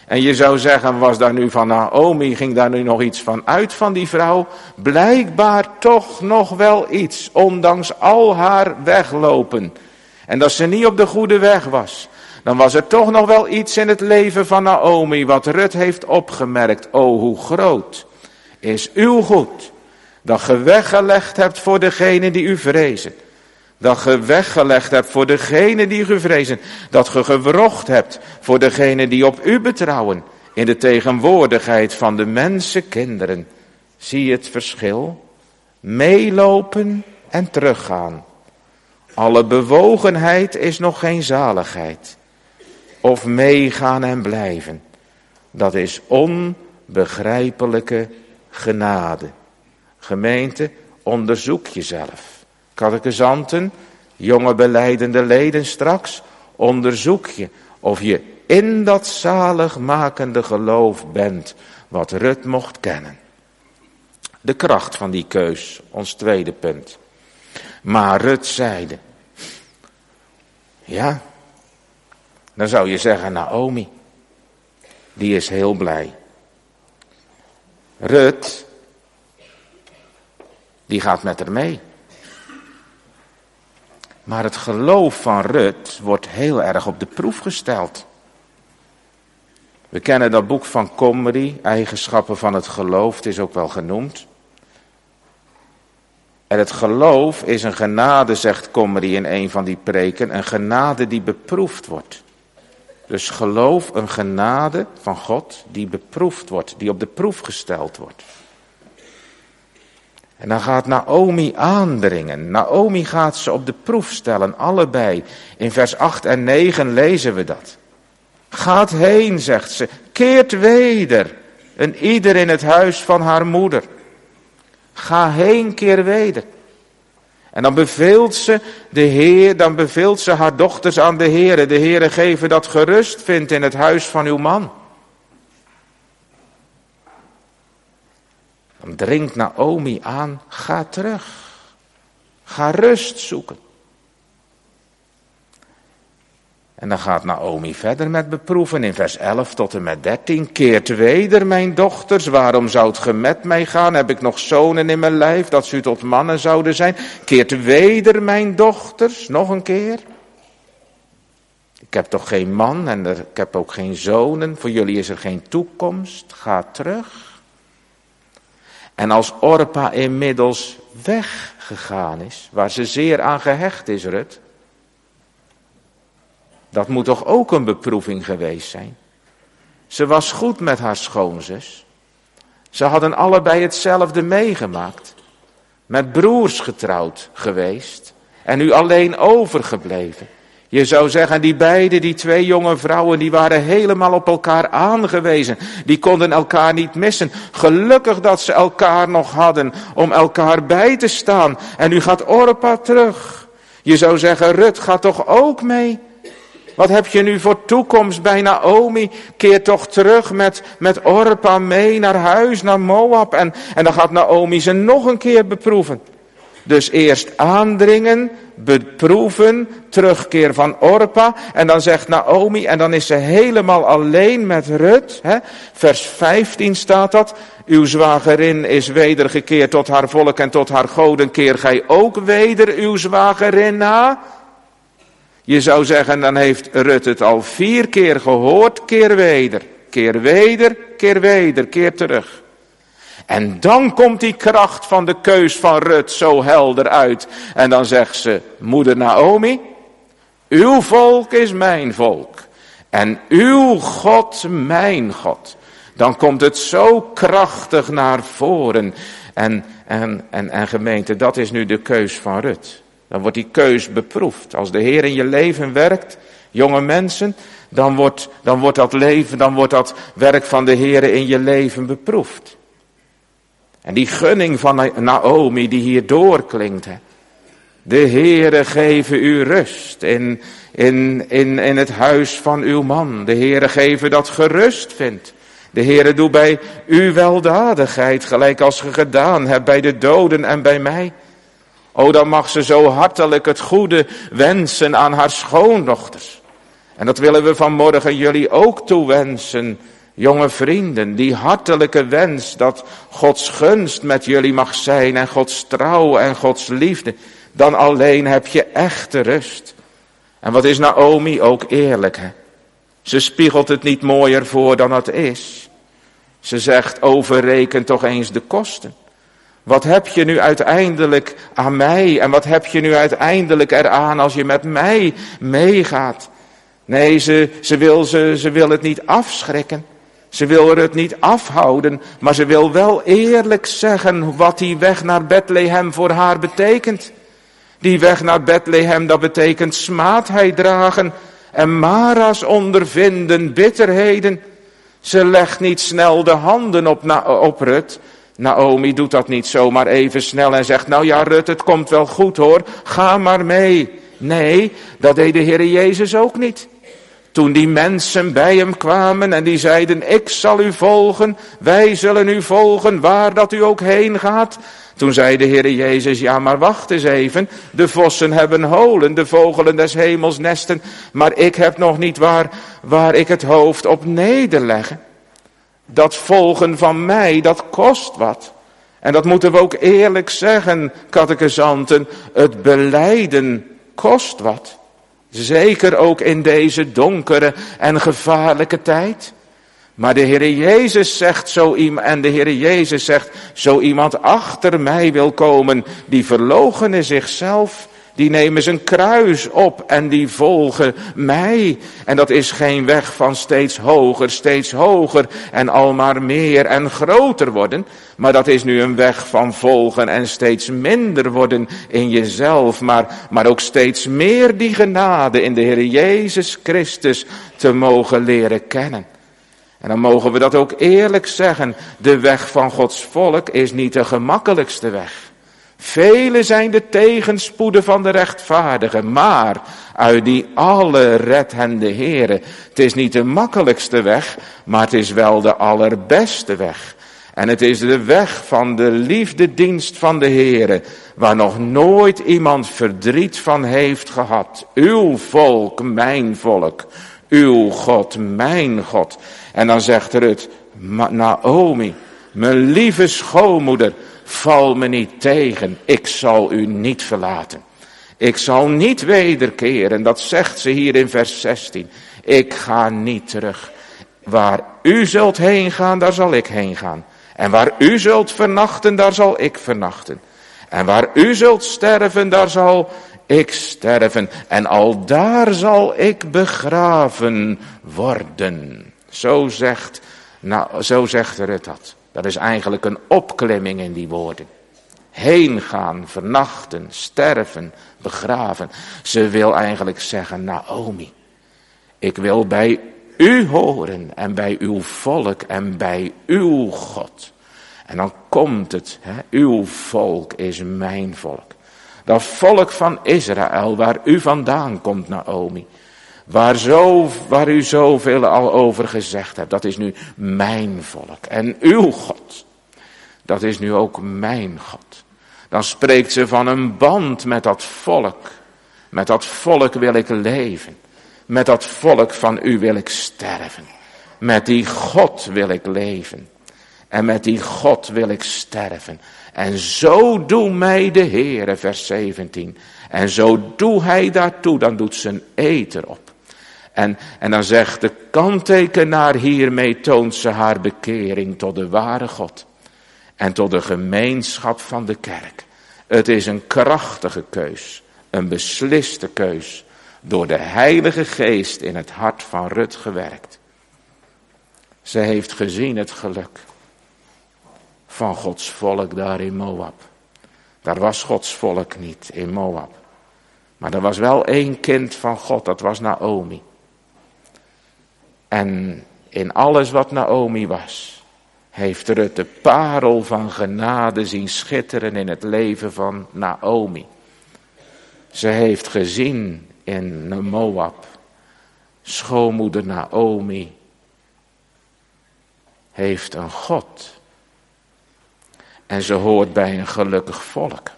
En je zou zeggen, was daar nu van Naomi, ging daar nu nog iets van uit van die vrouw? Blijkbaar toch nog wel iets, ondanks al haar weglopen. En dat ze niet op de goede weg was. Dan was er toch nog wel iets in het leven van Naomi wat Rut heeft opgemerkt. O, hoe groot is uw goed, dat ge weggelegd hebt voor degenen die u vrezen. Dat ge weggelegd hebt voor degenen die u vrezen. Dat ge gewrocht hebt voor degenen die op u betrouwen. In de tegenwoordigheid van de mensenkinderen. Zie je het verschil? Meelopen en teruggaan. Alle bewogenheid is nog geen zaligheid. Of meegaan en blijven. Dat is onbegrijpelijke genade. Gemeente, onderzoek jezelf. Catechisanten, jonge belijdende leden straks, onderzoek je of je in dat zaligmakende geloof bent wat Rut mocht kennen. De kracht van die keus, ons tweede punt. Maar Rut zeide, ja, dan zou je zeggen Naomi, die is heel blij. Rut, die gaat met haar mee. Maar het geloof van Rut wordt heel erg op de proef gesteld. We kennen dat boek van Comrie, Eigenschappen van het geloof, het is ook wel genoemd. En het geloof is een genade, zegt Comrie in een van die preken, een genade die beproefd wordt. Dus geloof, een genade van God die beproefd wordt, die op de proef gesteld wordt. En dan gaat Naomi aandringen. Naomi gaat ze op de proef stellen, allebei. In vers 8 en 9 lezen we dat. Gaat heen, zegt ze, keert weder, een ieder in het huis van haar moeder. Ga heen, keer weder. En dan beveelt ze de Heer, dan beveelt ze haar dochters aan de Heere. De Heere geven dat gerust vindt in het huis van uw man. Dan dringt Naomi aan, ga terug. Ga rust zoeken. En dan gaat Naomi verder met beproeven in vers 11 tot en met 13. Keert weder, mijn dochters, waarom zoudt ge met mij gaan? Heb ik nog zonen in mijn lijf, dat ze tot mannen zouden zijn? Keert weder, mijn dochters, nog een keer. Ik heb toch geen man en ik heb ook geen zonen. Voor jullie is er geen toekomst. Ga terug. En als Orpa inmiddels weggegaan is, waar ze zeer aan gehecht is, Rut. Dat moet toch ook een beproeving geweest zijn. Ze was goed met haar schoonzus. Ze hadden allebei hetzelfde meegemaakt. Met broers getrouwd geweest. En nu alleen overgebleven. Je zou zeggen, die twee jonge vrouwen, die waren helemaal op elkaar aangewezen. Die konden elkaar niet missen. Gelukkig dat ze elkaar nog hadden om elkaar bij te staan. En nu gaat Orpa terug. Je zou zeggen, Rut, ga toch ook mee? Wat heb je nu voor toekomst bij Naomi? Keer toch terug met Orpa mee naar huis, naar Moab. En dan gaat Naomi ze nog een keer beproeven. Dus eerst aandringen, beproeven, terugkeer van Orpa. En dan zegt Naomi, en dan is ze helemaal alleen met Rut. Vers 15 staat dat. Uw zwagerin is wedergekeerd tot haar volk en tot haar goden. Keer gij ook weder uw zwagerin na? Je zou zeggen, dan heeft Rut het al 4 keer gehoord. Keer weder, keer weder, keer weder, keer terug. En dan komt die kracht van de keus van Rut zo helder uit. En dan zegt ze, moeder Naomi, uw volk is mijn volk. En uw God mijn God. Dan komt het zo krachtig naar voren. En gemeente, dat is nu de keus van Rut. Dan wordt die keus beproefd. Als de Heer in je leven werkt, jonge mensen, dan wordt dat werk van de Heer in je leven beproefd. En die gunning van Naomi die hier doorklinkt. De Heere geven u rust in het huis van uw man. De Heere geven dat gerust vindt. De Heere doet bij u weldadigheid, gelijk als ge gedaan hebt bij de doden en bij mij. O, dan mag ze zo hartelijk het goede wensen aan haar schoondochters. En dat willen we vanmorgen jullie ook toewensen. Jonge vrienden, die hartelijke wens dat Gods gunst met jullie mag zijn en Gods trouw en Gods liefde, dan alleen heb je echte rust. En wat is Naomi ook eerlijk, hè? Ze spiegelt het niet mooier voor dan het is. Ze zegt, overreken toch eens de kosten. Wat heb je nu uiteindelijk aan mij en wat heb je nu uiteindelijk eraan als je met mij meegaat? Nee, ze wil het niet afschrikken. Ze wil er het niet afhouden, maar ze wil wel eerlijk zeggen wat die weg naar Bethlehem voor haar betekent. Die weg naar Bethlehem, dat betekent smaadheid dragen en Mara's ondervinden, bitterheden. Ze legt niet snel de handen op Rut. Naomi doet dat niet zomaar even snel en zegt, nou ja Rut, het komt wel goed hoor, ga maar mee. Nee, dat deed de Heer Jezus ook niet. Toen die mensen bij hem kwamen en die zeiden, ik zal u volgen, wij zullen u volgen, waar dat u ook heen gaat. Toen zei de Heer Jezus, ja maar wacht eens even, de vossen hebben holen, de vogelen des hemels nesten, maar ik heb nog niet waar ik het hoofd op nederleggen. Dat volgen van mij, dat kost wat. En dat moeten we ook eerlijk zeggen, catechizanten, het belijden kost wat. Zeker ook in deze donkere en gevaarlijke tijd. Maar de Heer Jezus zegt zo iemand achter mij wil komen, die verloochenen zichzelf, die nemen zijn kruis op en die volgen mij. En dat is geen weg van steeds hoger en al maar meer en groter worden. Maar dat is nu een weg van volgen en steeds minder worden in jezelf. Maar ook steeds meer die genade in de Heer Jezus Christus te mogen leren kennen. En dan mogen we dat ook eerlijk zeggen. De weg van Gods volk is niet de gemakkelijkste weg. Vele zijn de tegenspoeden van de rechtvaardigen, maar uit die alle redt hen de Heere. Het is niet de makkelijkste weg, maar het is wel de allerbeste weg. En het is de weg van de liefdedienst van de Heere, waar nog nooit iemand verdriet van heeft gehad. Uw volk, mijn volk, uw God, mijn God. En dan zegt Rut, Naomi, mijn lieve schoonmoeder, val me niet tegen, ik zal u niet verlaten. Ik zal niet wederkeren, dat zegt ze hier in vers 16. Ik ga niet terug. Waar u zult heen gaan, daar zal ik heen gaan. En waar u zult vernachten, daar zal ik vernachten. En waar u zult sterven, daar zal ik sterven. En al daar zal ik begraven worden. Zo zegt Rut dat. Dat is eigenlijk een opklimming in die woorden. Heen gaan, vernachten, sterven, begraven. Ze wil eigenlijk zeggen, Naomi, ik wil bij u horen en bij uw volk en bij uw God. En dan komt het, uw volk is mijn volk. Dat volk van Israël, waar u vandaan komt, Naomi. Waar u zoveel al over gezegd hebt, dat is nu mijn volk. En uw God, dat is nu ook mijn God. Dan spreekt ze van een band met dat volk. Met dat volk wil ik leven. Met dat volk van u wil ik sterven. Met die God wil ik leven. En met die God wil ik sterven. En zo doe mij de Heere, vers 17. En zo doe hij daartoe, dan doet zijn eed erop. En dan zegt de kanttekenaar, hiermee toont ze haar bekering tot de ware God. En tot de gemeenschap van de kerk. Het is een krachtige keus, een besliste keus, door de Heilige Geest in het hart van Rut gewerkt. Ze heeft gezien het geluk van Gods volk daar in Moab. Daar was Gods volk niet in Moab. Maar er was wel één kind van God, dat was Naomi. En in alles wat Naomi was, heeft Rut de parel van genade zien schitteren in het leven van Naomi. Ze heeft gezien in Moab, schoonmoeder Naomi heeft een God. En ze hoort bij een gelukkig volk.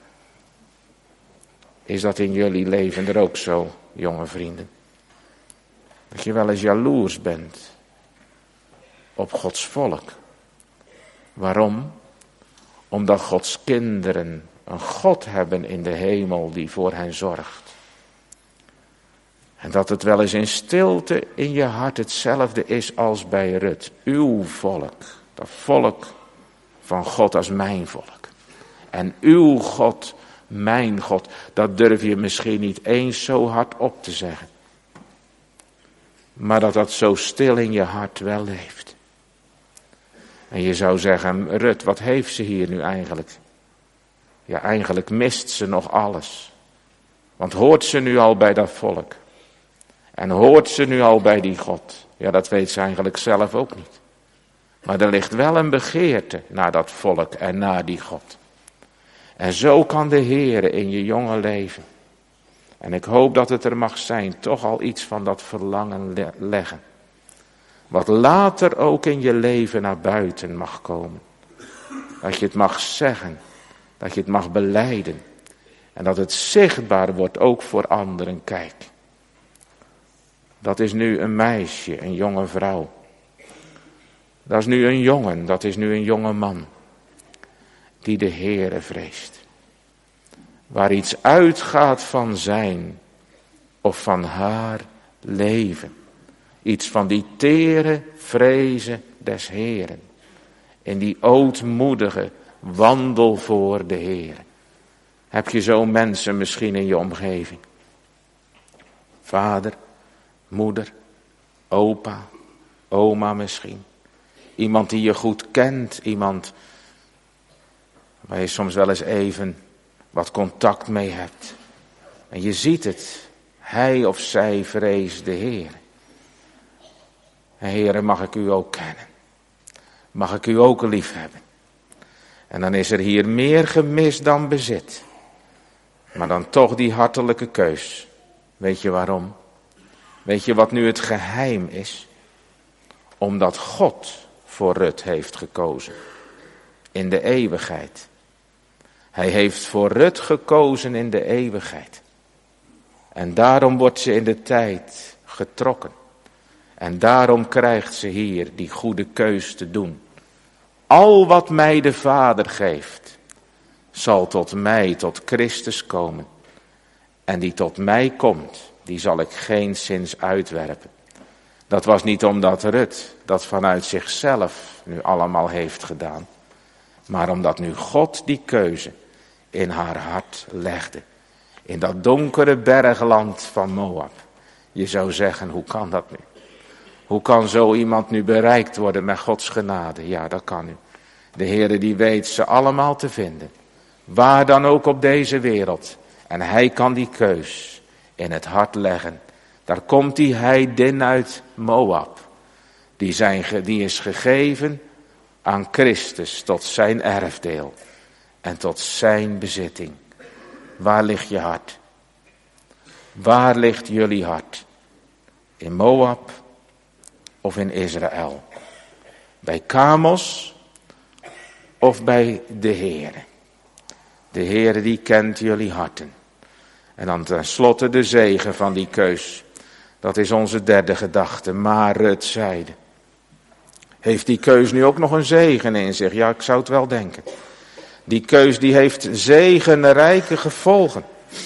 Is dat in jullie leven er ook zo, jonge vrienden? Dat je wel eens jaloers bent op Gods volk. Waarom? Omdat Gods kinderen een God hebben in de hemel die voor hen zorgt. En dat het wel eens in stilte in je hart hetzelfde is als bij Rut. Uw volk, dat volk van God als mijn volk. En uw God, mijn God, dat durf je misschien niet eens zo hard op te zeggen. Maar dat zo stil in je hart wel leeft. En je zou zeggen, Rut, wat heeft ze hier nu eigenlijk? Ja, eigenlijk mist ze nog alles. Want hoort ze nu al bij dat volk? En hoort ze nu al bij die God? Ja, dat weet ze eigenlijk zelf ook niet. Maar er ligt wel een begeerte naar dat volk en naar die God. En zo kan de Heere in je jonge leven, en ik hoop dat het er mag zijn, toch al iets van dat verlangen leggen. Wat later ook in je leven naar buiten mag komen. Dat je het mag zeggen, dat je het mag belijden. En dat het zichtbaar wordt ook voor anderen. Kijk, dat is nu een meisje, een jonge vrouw. Dat is nu een jongen, dat is nu een jonge man. Die de Heere vreest. Waar iets uitgaat van zijn of van haar leven. Iets van die tere vrezen des Heeren. In die ootmoedige wandel voor de Heere. Heb je zo mensen misschien in je omgeving? Vader, moeder, opa, oma misschien. Iemand die je goed kent, iemand waar je soms wel eens even wat contact mee hebt. En je ziet het, hij of zij vreest de Heer. En Heere, mag ik u ook kennen? Mag ik u ook lief hebben? En dan is er hier meer gemis dan bezit. Maar dan toch die hartelijke keus. Weet je waarom? Weet je wat nu het geheim is? Omdat God voor Rut heeft gekozen. In de eeuwigheid. Hij heeft voor Rut gekozen in de eeuwigheid. En daarom wordt ze in de tijd getrokken. En daarom krijgt ze hier die goede keus te doen. Al wat mij de Vader geeft, zal tot mij, tot Christus komen. En die tot mij komt, die zal ik geenszins uitwerpen. Dat was niet omdat Rut dat vanuit zichzelf nu allemaal heeft gedaan. Maar omdat nu God die keuze in haar hart legde. In dat donkere bergland van Moab. Je zou zeggen, hoe kan dat nu? Hoe kan zo iemand nu bereikt worden met Gods genade? Ja, dat kan nu. De Heere die weet ze allemaal te vinden. Waar dan ook op deze wereld. En hij kan die keus in het hart leggen. Daar komt die heidin uit Moab. Die is gegeven aan Christus tot zijn erfdeel. En tot zijn bezitting. Waar ligt je hart? Waar ligt jullie hart? In Moab of in Israël? Bij Kamos of bij de Heere? De Heere die kent jullie harten. En dan tenslotte de zegen van die keus. Dat is onze derde gedachte. Maar Rut zeide. Heeft die keus nu ook nog een zegen in zich? Ja, ik zou het wel denken. Die keus die heeft zegenrijke gevolgen.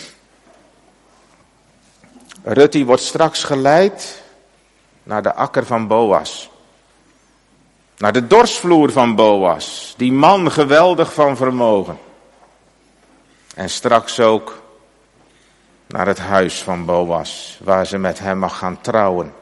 Rut die wordt straks geleid naar de akker van Boas. Naar de dorsvloer van Boas. Die man geweldig van vermogen. En straks ook naar het huis van Boas. Waar ze met hem mag gaan trouwen.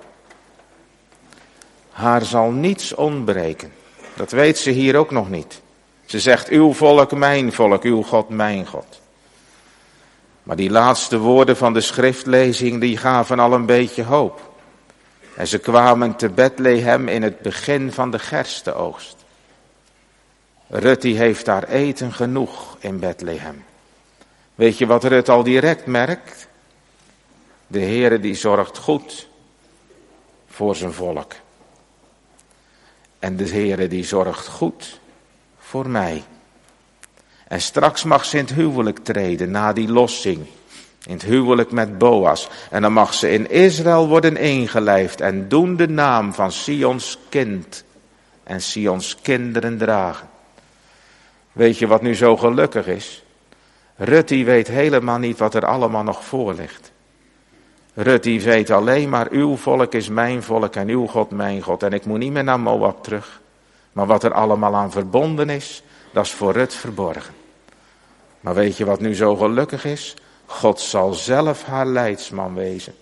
Haar zal niets ontbreken. Dat weet ze hier ook nog niet. Ze zegt, uw volk, uw God, mijn God. Maar die laatste woorden van de schriftlezing, die gaven al een beetje hoop. En ze kwamen te Bethlehem in het begin van de gerstenoogst. Rut die heeft daar eten genoeg in Bethlehem. Weet je wat Rut al direct merkt? De Heere die zorgt goed voor zijn volk. En de Heere die zorgt goed voor mij. En straks mag ze in het huwelijk treden na die lossing. In het huwelijk met Boas. En dan mag ze in Israël worden ingelijfd. En doen de naam van Sions kind en Sions kinderen dragen. Weet je wat nu zo gelukkig is? Rut die weet helemaal niet wat er allemaal nog voor ligt. Rut die weet alleen maar, uw volk is mijn volk en uw God mijn God. En ik moet niet meer naar Moab terug. Maar wat er allemaal aan verbonden is, dat is voor Rut verborgen. Maar weet je wat nu zo gelukkig is? God zal zelf haar leidsman wezen.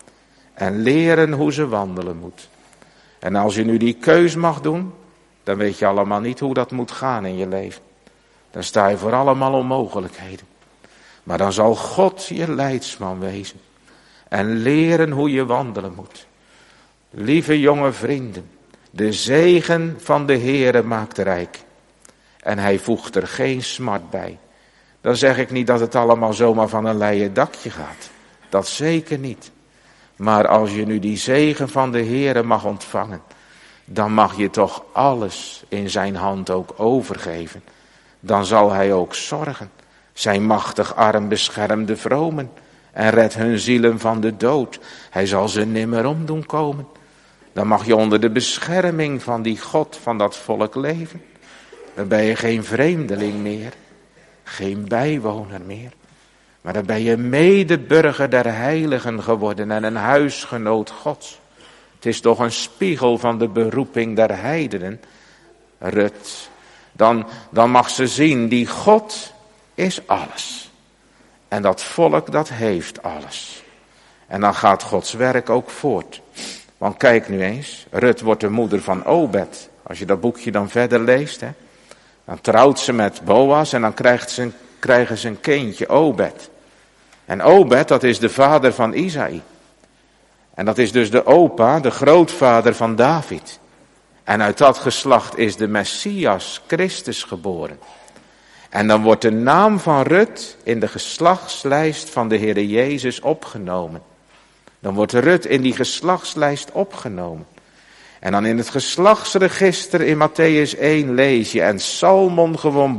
En leren hoe ze wandelen moet. En als je nu die keus mag doen, dan weet je allemaal niet hoe dat moet gaan in je leven. Dan sta je voor allemaal onmogelijkheden. Maar dan zal God je leidsman wezen. En leren hoe je wandelen moet. Lieve jonge vrienden, de zegen van de Heere maakt rijk. En hij voegt er geen smart bij. Dan zeg ik niet dat het allemaal zomaar van een leien dakje gaat. Dat zeker niet. Maar als je nu die zegen van de Heere mag ontvangen, dan mag je toch alles in zijn hand ook overgeven. Dan zal hij ook zorgen. Zijn machtig arm beschermt de vromen en redt hun zielen van de dood. Hij zal ze nimmer om doen komen. Dan mag je onder de bescherming van die God van dat volk leven. Dan ben je geen vreemdeling meer, geen bijwoner meer. Maar dan ben je medeburger der heiligen geworden en een huisgenoot Gods. Het is toch een spiegel van de beroeping der heidenen. Rut, dan mag ze zien, die God is alles. En dat volk dat heeft alles. En dan gaat Gods werk ook voort. Want kijk nu eens, Rut wordt de moeder van Obed. Als je dat boekje dan verder leest, dan trouwt ze met Boas en dan krijgen ze een kindje, Obed. En Obed, dat is de vader van Isaï. En dat is dus de opa, de grootvader van David. En uit dat geslacht is de Messias, Christus, geboren. En dan wordt de naam van Rut in de geslachtslijst van de Heere Jezus opgenomen. Dan wordt Rut in die geslachtslijst opgenomen. En dan in het geslachtsregister in Matthäus 1 lees je, en Salmon gewon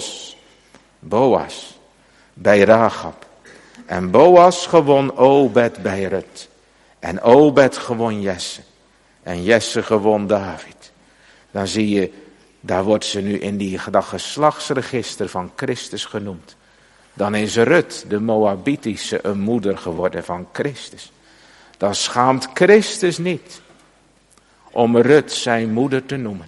Boas bij Rachab. En Boas gewon Obed bij Rut. En Obed gewon Jesse. En Jesse gewon David. Dan zie je, daar wordt ze nu in dat geslachtsregister van Christus genoemd. Dan is Rut, de Moabitische, een moeder geworden van Christus. Dan schaamt Christus niet om Rut zijn moeder te noemen.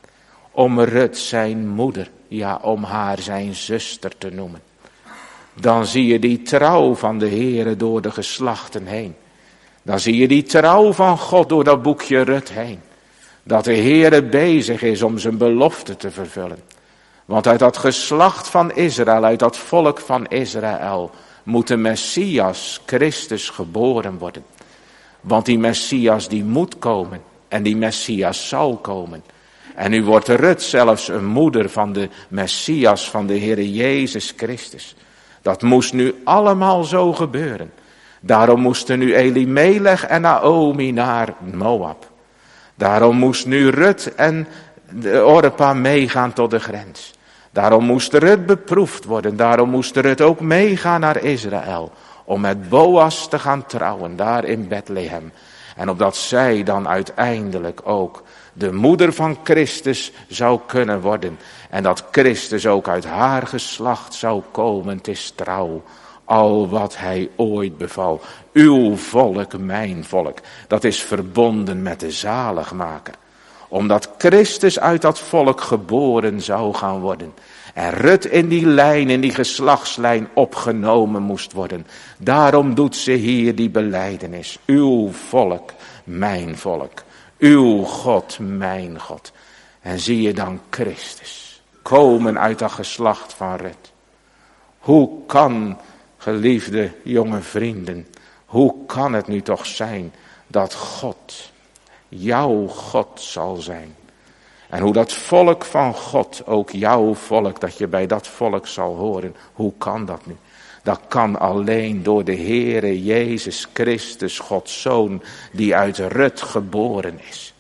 Om Rut zijn moeder, ja, om haar zijn zuster te noemen. Dan zie je die trouw van de Heere door de geslachten heen. Dan zie je die trouw van God door dat boekje Rut heen. Dat de Heere bezig is om zijn belofte te vervullen. Want uit dat geslacht van Israël, uit dat volk van Israël, moet de Messias, Christus, geboren worden. Want die Messias die moet komen en die Messias zal komen. En nu wordt Rut zelfs een moeder van de Messias, van de Heere Jezus Christus. Dat moest nu allemaal zo gebeuren. Daarom moesten nu Elimelech en Naomi naar Moab. Daarom moest nu Rut en Orpa meegaan tot de grens. Daarom moest Rut beproefd worden. Daarom moest Rut ook meegaan naar Israël. Om met Boas te gaan trouwen, daar in Bethlehem. En opdat zij dan uiteindelijk ook de moeder van Christus zou kunnen worden. En dat Christus ook uit haar geslacht zou komen. Het is trouw. Al wat hij ooit beval. Uw volk, mijn volk. Dat is verbonden met de zaligmaker. Omdat Christus uit dat volk geboren zou gaan worden. En Rut in die lijn, in die geslachtslijn opgenomen moest worden. Daarom doet ze hier die belijdenis. Uw volk, mijn volk. Uw God, mijn God. En zie je dan Christus komen uit dat geslacht van Rut. Hoe kan, geliefde jonge vrienden, hoe kan het nu toch zijn dat God jouw God zal zijn? En hoe dat volk van God, ook jouw volk, dat je bij dat volk zal horen, hoe kan dat nu? Dat kan alleen door de Heere Jezus Christus, Gods Zoon, die uit Rut geboren is.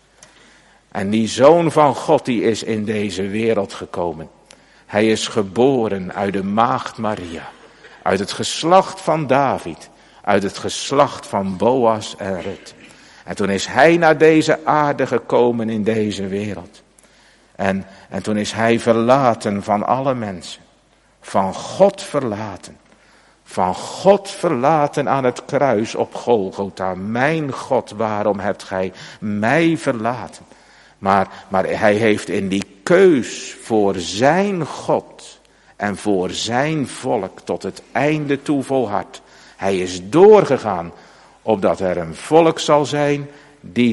En die Zoon van God, die is in deze wereld gekomen. Hij is geboren uit de maagd Maria, uit het geslacht van David, uit het geslacht van Boas en Rut. En toen is hij naar deze aarde gekomen in deze wereld. En toen is hij verlaten van alle mensen. Van God verlaten. Van God verlaten aan het kruis op Golgotha. Mijn God, waarom hebt gij mij verlaten? Maar hij heeft in die keus voor zijn God en voor zijn volk tot het einde toe volhard. Hij is doorgegaan, opdat er een volk zal zijn die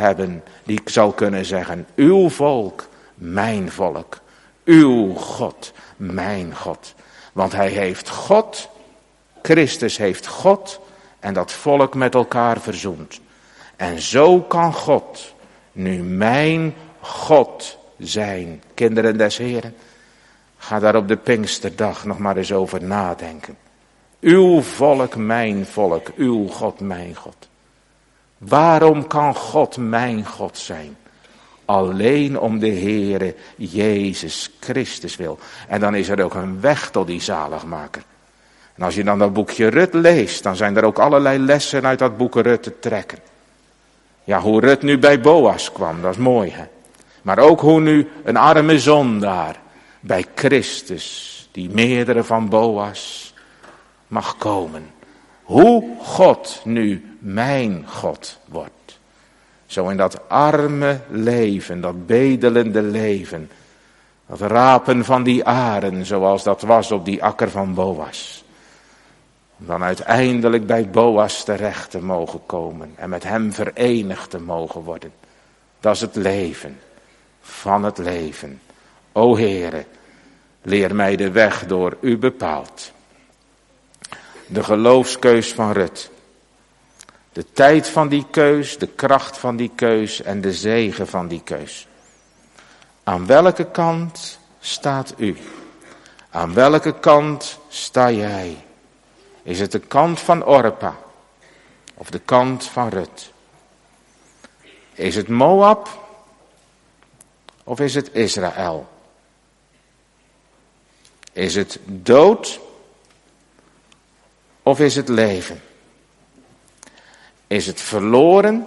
zal kunnen zeggen, uw volk, mijn volk, uw God, mijn God. Want hij heeft God, Christus heeft God en dat volk met elkaar verzoend. En zo kan God nu mijn God zijn. Kinderen des Heren, ga daar op de Pinksterdag nog maar eens over nadenken. Uw volk, mijn volk, uw God, mijn God. Waarom kan God mijn God zijn? Alleen om de Heere Jezus Christus wil. En dan is er ook een weg tot die zaligmaker. En als je dan dat boekje Rut leest, dan zijn er ook allerlei lessen uit dat boek Rut te trekken. Ja, hoe Rut nu bij Boas kwam, dat is mooi, hè. Maar ook hoe nu een arme zondaar bij Christus, die meerdere van Boas, mag komen. Hoe God nu mijn God wordt. Zo in dat arme leven, dat bedelende leven. Dat rapen van die aren, zoals dat was op die akker van Boas. Om dan uiteindelijk bij Boas terecht te mogen komen. En met hem verenigd te mogen worden. Dat is het leven. Van het leven. O Heere, leer mij de weg door u bepaald. De geloofskeus van Rut. De tijd van die keus, de kracht van die keus en de zegen van die keus. Aan welke kant staat u? Aan welke kant sta jij? Is het de kant van Orpa of de kant van Rut? Is het Moab of is het Israël? Is het dood of is het leven? Is het verloren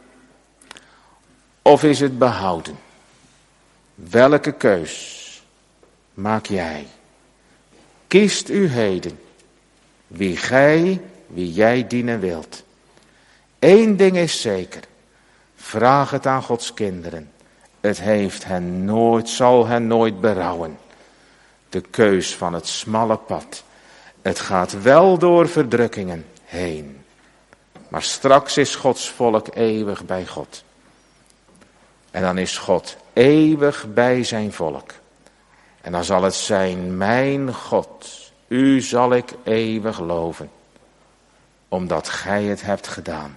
of is het behouden? Welke keus maak jij? Kiest u heden wie jij dienen wilt. Eén ding is zeker. Vraag het aan Gods kinderen. Het zal hen nooit berouwen. De keus van het smalle pad. Het gaat wel door verdrukkingen heen. Maar straks is Gods volk eeuwig bij God. En dan is God eeuwig bij zijn volk. En dan zal het zijn, mijn God, u zal ik eeuwig loven. Omdat gij het hebt gedaan.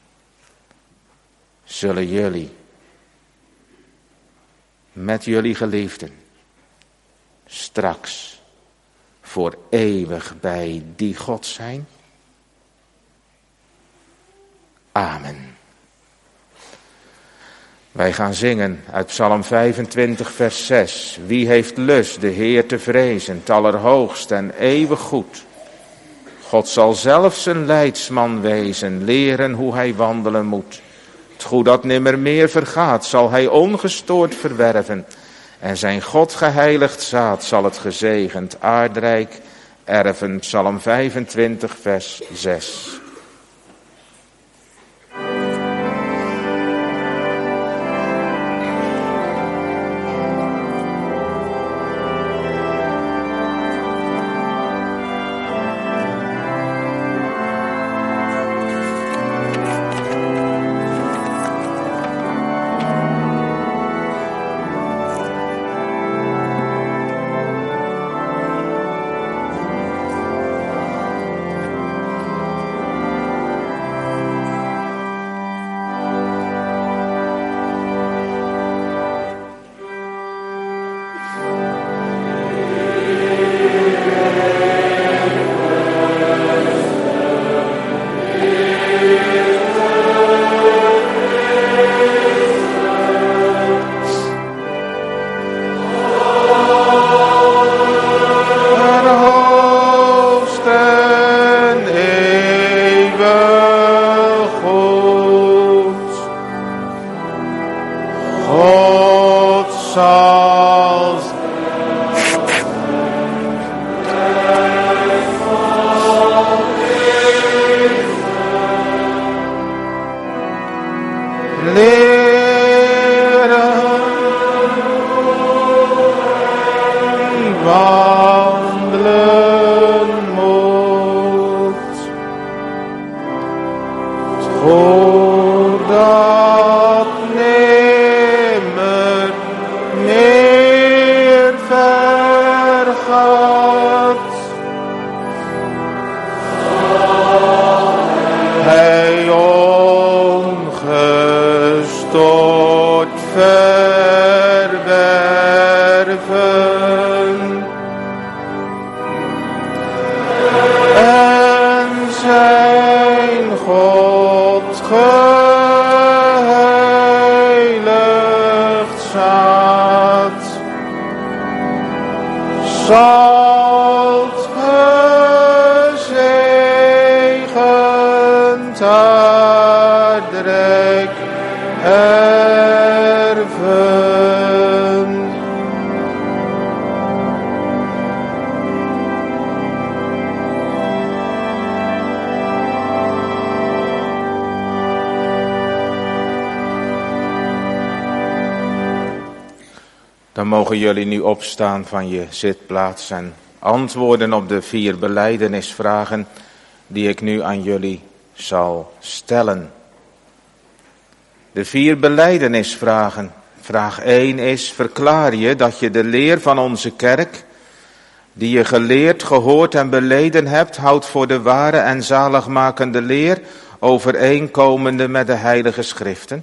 Zullen jullie met jullie geliefden straks voor eeuwig bij die God zijn? Amen. Wij gaan zingen uit Psalm 25 vers 6. Wie heeft lust de Heer te vrezen, het allerhoogst en eeuwig goed. God zal zelf zijn leidsman wezen, leren hoe hij wandelen moet. Het goed dat nimmer meer vergaat, zal hij ongestoord verwerven. En zijn God geheiligd zaad zal het gezegend aardrijk erven. Psalm 25 vers 6. wandelen moet. Het goed dat nimmer meer vergaat. Hij ongestoord verwerven en zijn God geheiligd zaad zal gezegend aardrijk erven. Dan mogen jullie nu opstaan van je zitplaats en antwoorden op de 4 belijdenisvragen die ik nu aan jullie zal stellen. De 4 belijdenisvragen. Vraag 1 is: verklaar je dat je de leer van onze kerk, die je geleerd, gehoord en beleden hebt, houdt voor de ware en zaligmakende leer, overeenkomende met de heilige schriften?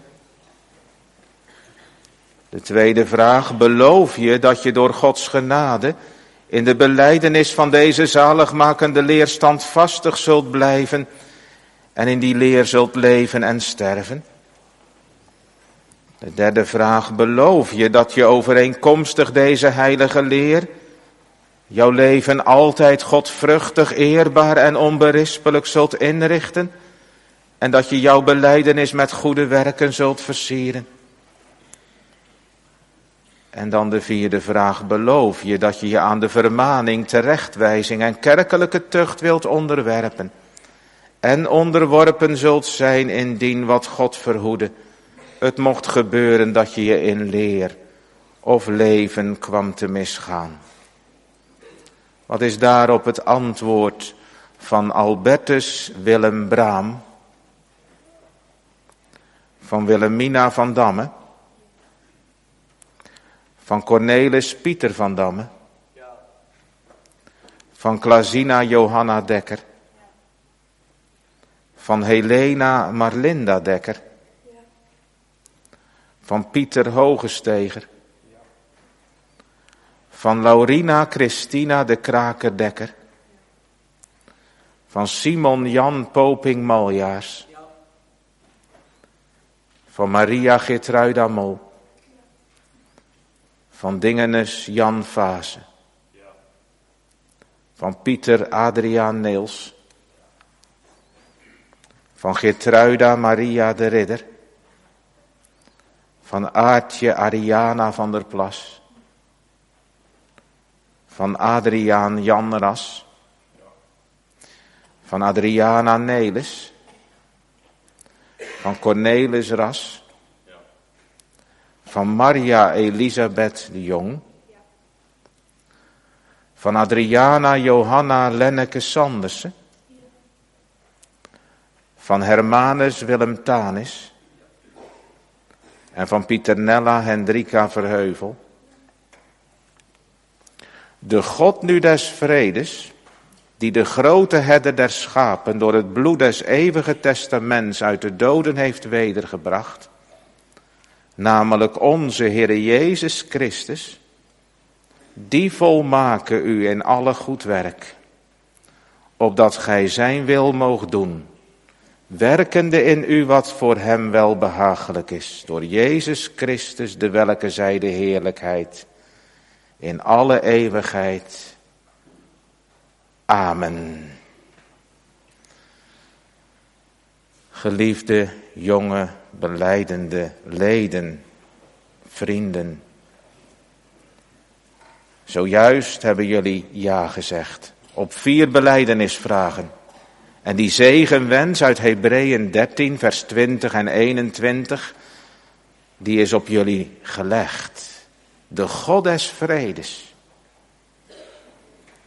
De tweede vraag: beloof je dat je door Gods genade in de belijdenis van deze zaligmakende leer standvastig zult blijven en in die leer zult leven en sterven? De derde vraag: beloof je dat je overeenkomstig deze heilige leer jouw leven altijd godvruchtig, eerbaar en onberispelijk zult inrichten en dat je jouw belijdenis met goede werken zult versieren? En dan de vierde vraag: beloof je dat je je aan de vermaning, terechtwijzing en kerkelijke tucht wilt onderwerpen en onderworpen zult zijn indien, wat God verhoede, het mocht gebeuren dat je je in leer of leven kwam te misgaan? Wat is daarop het antwoord van Albertus Willem Braam, van Wilhelmina van Damme, van Cornelis Pieter van Damme, van Klazina Johanna Dekker, van Helena Marlinda Dekker, van Pieter Hogesteger, van Laurina Christina de Kraker Dekker, van Simon Jan Poping Maljaars, van Maria Geertruida Mol, van Dingenus Jan Vase, van Pieter Adriaan Neels, van Geertruida Maria de Ridder, van Aartje Ariana van der Plas, van Adriaan Jan Ras, van Adriana Nelis, van Cornelis Ras, van Maria Elisabeth de Jong, van Adriana Johanna Lenneke Sandersen, van Hermanus Willem Tanis en van Pieternella Hendrika Verheuvel. De God nu des vredes, die de grote herder der schapen door het bloed des eeuwige testaments uit de doden heeft wedergebracht, namelijk onze Heere Jezus Christus, die volmaken u in alle goed werk, opdat gij zijn wil moogt doen, werkende in u wat voor hem wel behagelijk is, door Jezus Christus, de welke zij de heerlijkheid in alle eeuwigheid. Amen. Geliefde, jonge, belijdende leden, vrienden. Zojuist hebben jullie ja gezegd op 4 belijdenisvragen. En die zegenwens uit Hebreeën 13 vers 20 en 21, die is op jullie gelegd. De God des vredes,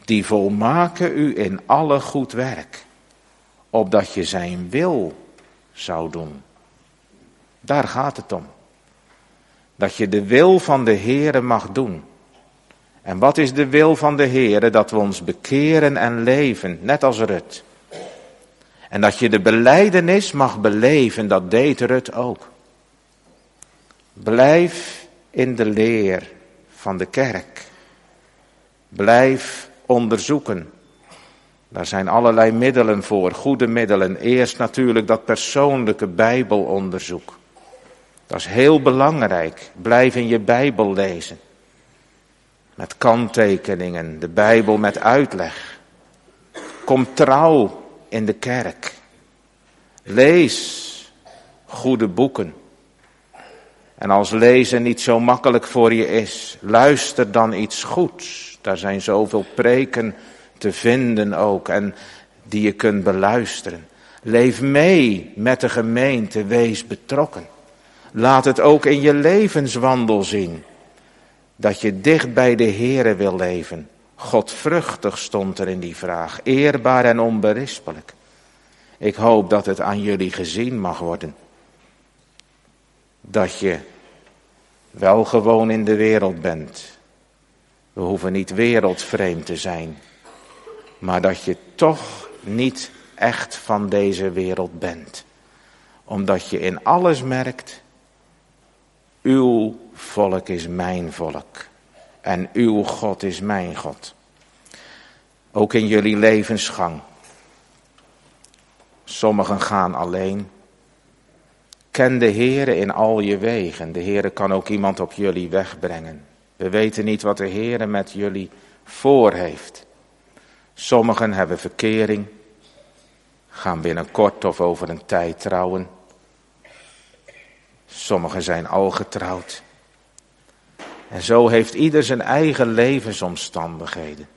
die volmaken u in alle goed werk, opdat je zijn wil zou doen. Daar gaat het om. Dat je de wil van de Heere mag doen. En wat is de wil van de Heere? Dat we ons bekeren en leven, net als Rut. En dat je de belijdenis mag beleven, dat deed Rut ook. Blijf in de leer van de kerk. Blijf onderzoeken. Daar zijn allerlei middelen voor, goede middelen. Eerst natuurlijk dat persoonlijke Bijbelonderzoek. Dat is heel belangrijk. Blijf in je Bijbel lezen. Met kanttekeningen, de Bijbel met uitleg. Kom trouw in de kerk. Lees goede boeken. En als lezen niet zo makkelijk voor je is, luister dan iets goeds. Daar zijn zoveel preken te vinden ook en die je kunt beluisteren. Leef mee met de gemeente, wees betrokken. Laat het ook in je levenswandel zien. Dat je dicht bij de Heere wil leven. Godvruchtig stond er in die vraag. Eerbaar en onberispelijk. Ik hoop dat het aan jullie gezien mag worden. Dat je wel gewoon in de wereld bent. We hoeven niet wereldvreemd te zijn. Maar dat je toch niet echt van deze wereld bent. Omdat je in alles merkt, uw volk is mijn volk. En uw God is mijn God. Ook in jullie levensgang. Sommigen gaan alleen. Ken de Heere in al je wegen. De Heere kan ook iemand op jullie weg brengen. We weten niet wat de Heere met jullie voor heeft. Sommigen hebben verkering. Gaan binnenkort of over een tijd trouwen. Sommigen zijn al getrouwd. En zo heeft ieder zijn eigen levensomstandigheden.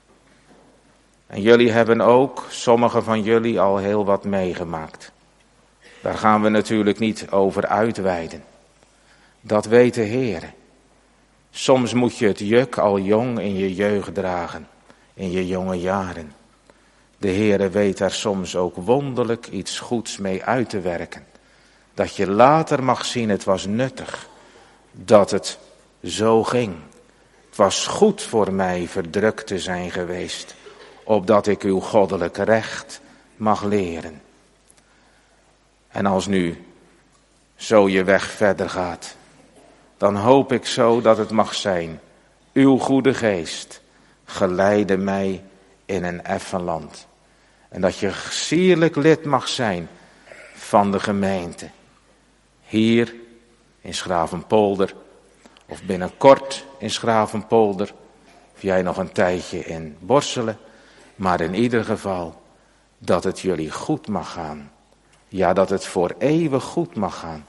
En jullie hebben ook, sommigen van jullie, al heel wat meegemaakt. Daar gaan we natuurlijk niet over uitweiden. Dat weet de Heere. Soms moet je het juk al jong in je jeugd dragen, in je jonge jaren. De Heere weet daar soms ook wonderlijk iets goeds mee uit te werken. Dat je later mag zien, het was nuttig, dat het zo ging. Het was goed voor mij verdrukt te zijn geweest, opdat ik uw goddelijk recht mag leren. En als nu zo je weg verder gaat, dan hoop ik zo dat het mag zijn. Uw goede geest geleide mij in een effen land. En dat je sierlijk lid mag zijn van de gemeente. Hier in Schravenpolder of binnenkort in Schravenpolder. Of jij nog een tijdje in Borselen. Maar in ieder geval dat het jullie goed mag gaan. Ja, dat het voor eeuwig goed mag gaan.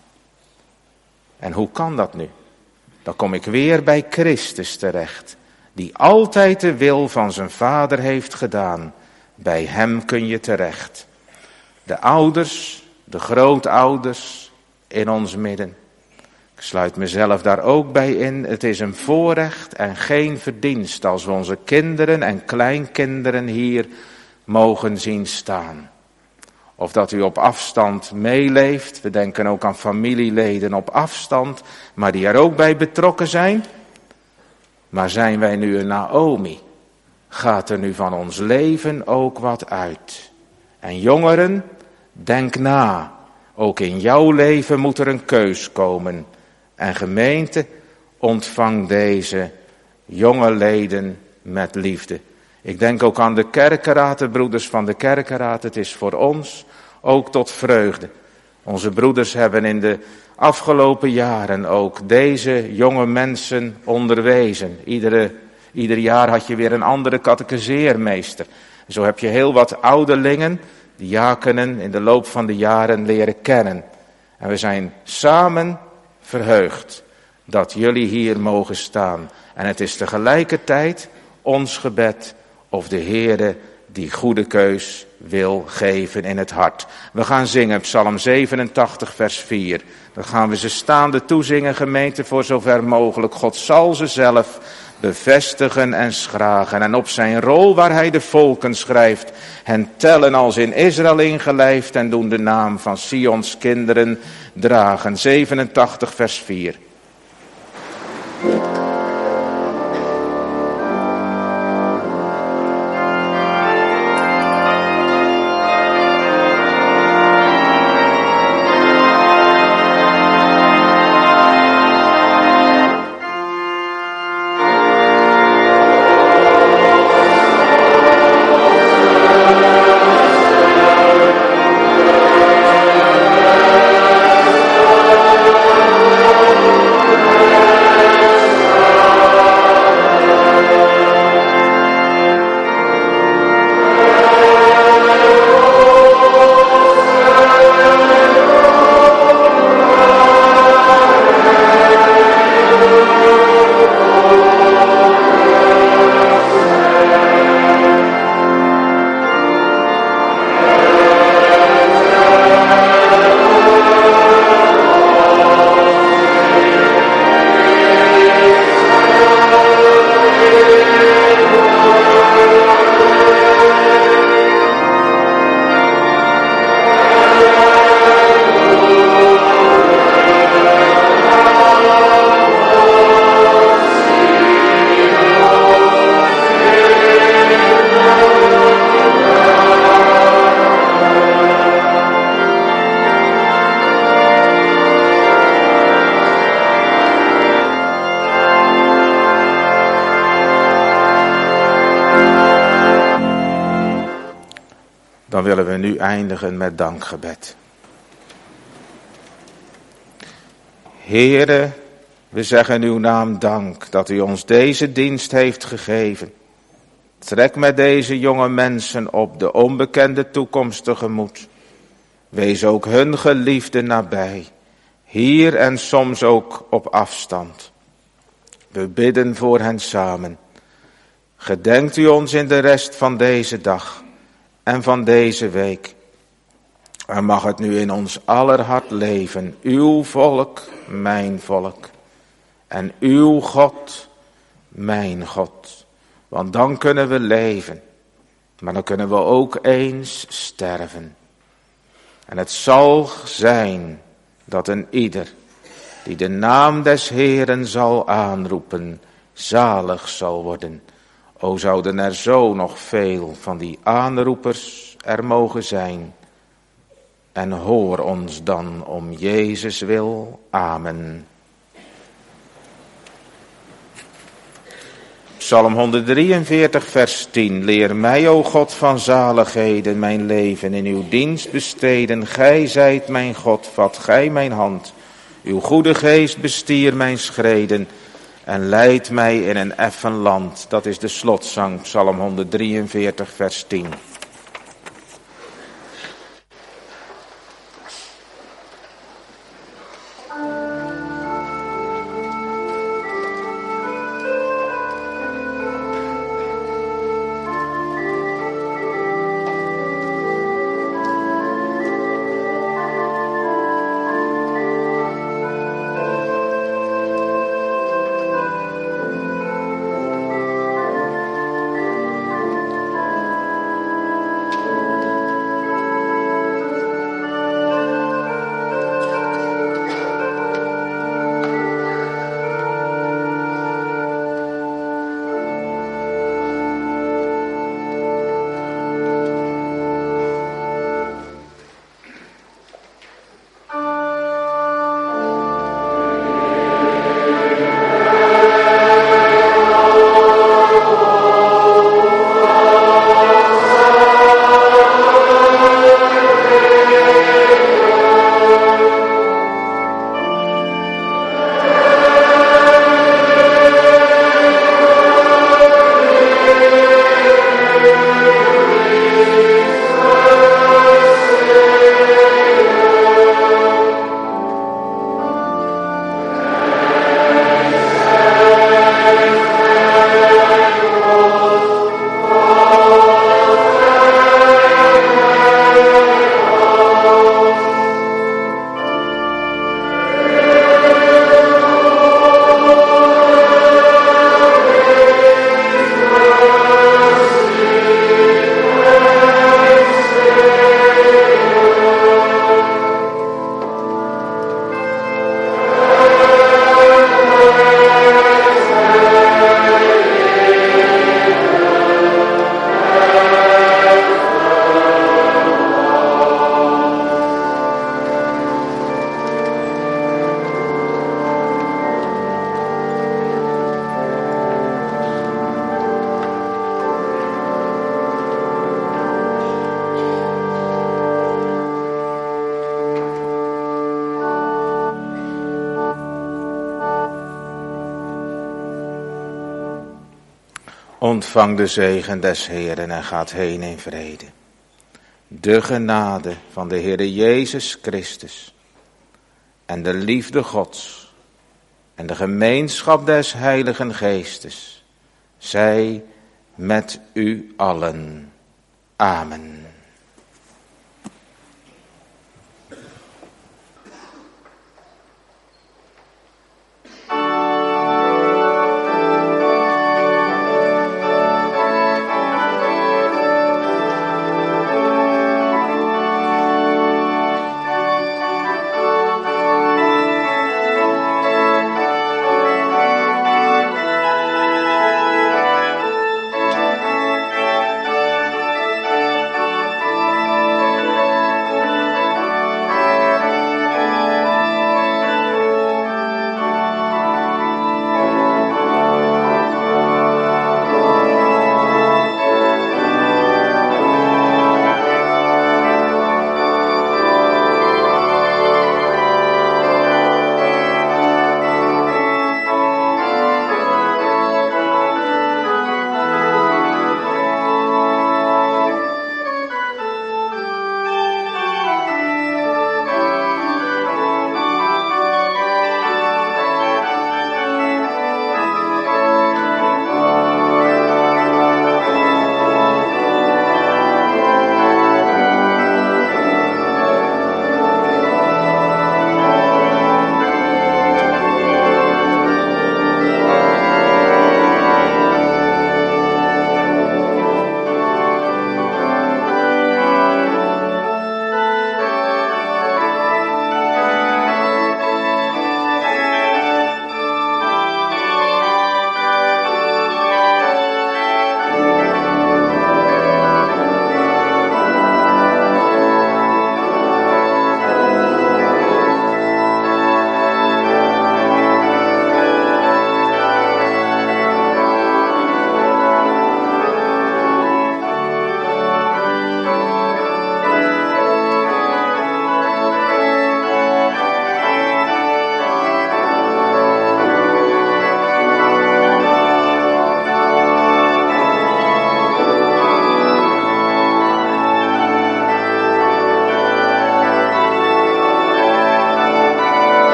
En hoe kan dat nu? Dan kom ik weer bij Christus terecht. Die altijd de wil van zijn Vader heeft gedaan. Bij hem kun je terecht. De ouders, de grootouders in ons midden. Ik sluit mezelf daar ook bij in. Het is een voorrecht en geen verdienst als we onze kinderen en kleinkinderen hier mogen zien staan. Of dat u op afstand meeleeft. We denken ook aan familieleden op afstand, maar die er ook bij betrokken zijn. Maar zijn wij nu een Naomi? Gaat er nu van ons leven ook wat uit? En jongeren, denk na. Ook in jouw leven moet er een keus komen. En gemeente, ontvang deze jonge leden met liefde. Ik denk ook aan de kerkenraad, de broeders van de kerkenraad. Het is voor ons ook tot vreugde. Onze broeders hebben in de afgelopen jaren ook deze jonge mensen onderwezen. Ieder jaar had je weer een andere catechiseermeester. Zo heb je heel wat ouderlingen, diakenen, in de loop van de jaren leren kennen. En we zijn samen verheugd dat jullie hier mogen staan. En het is tegelijkertijd ons gebed of de Heere die goede keus wil geven in het hart. We gaan zingen Psalm 87 vers 4. Dan gaan we ze staande toezingen, gemeente, voor zover mogelijk. God zal ze zelf bevestigen en schragen. En op zijn rol waar hij de volken schrijft, hen tellen als in Israël ingelijfd en doen de naam van Sions kinderen dragen. 87 vers 4. Dan willen we nu eindigen met dankgebed. Heere, we zeggen uw naam dank dat u ons deze dienst heeft gegeven. Trek met deze jonge mensen op de onbekende toekomst tegemoet. Wees ook hun geliefde nabij, hier en soms ook op afstand. We bidden voor hen samen. Gedenkt u ons in de rest van deze dag en van deze week. En mag het nu in ons aller hart leven, uw volk, mijn volk. En uw God, mijn God. Want dan kunnen we leven, maar dan kunnen we ook eens sterven. En het zal zijn dat een ieder die de naam des Heeren zal aanroepen, zalig zal worden. O zouden er zo nog veel van die aanroepers er mogen zijn. En hoor ons dan om Jezus wil. Amen. Psalm 143 vers 10. Leer mij, o God van zaligheden, mijn leven in uw dienst besteden. Gij zijt mijn God, vat gij mijn hand. Uw goede geest bestier mijn schreden. En leid mij in een effen land. Dat is de slotzang, Psalm 143 vers 10. Ontvang de zegen des Heeren en gaat heen in vrede. De genade van de Heere Jezus Christus en de liefde Gods en de gemeenschap des Heiligen Geestes zij met u allen. Amen.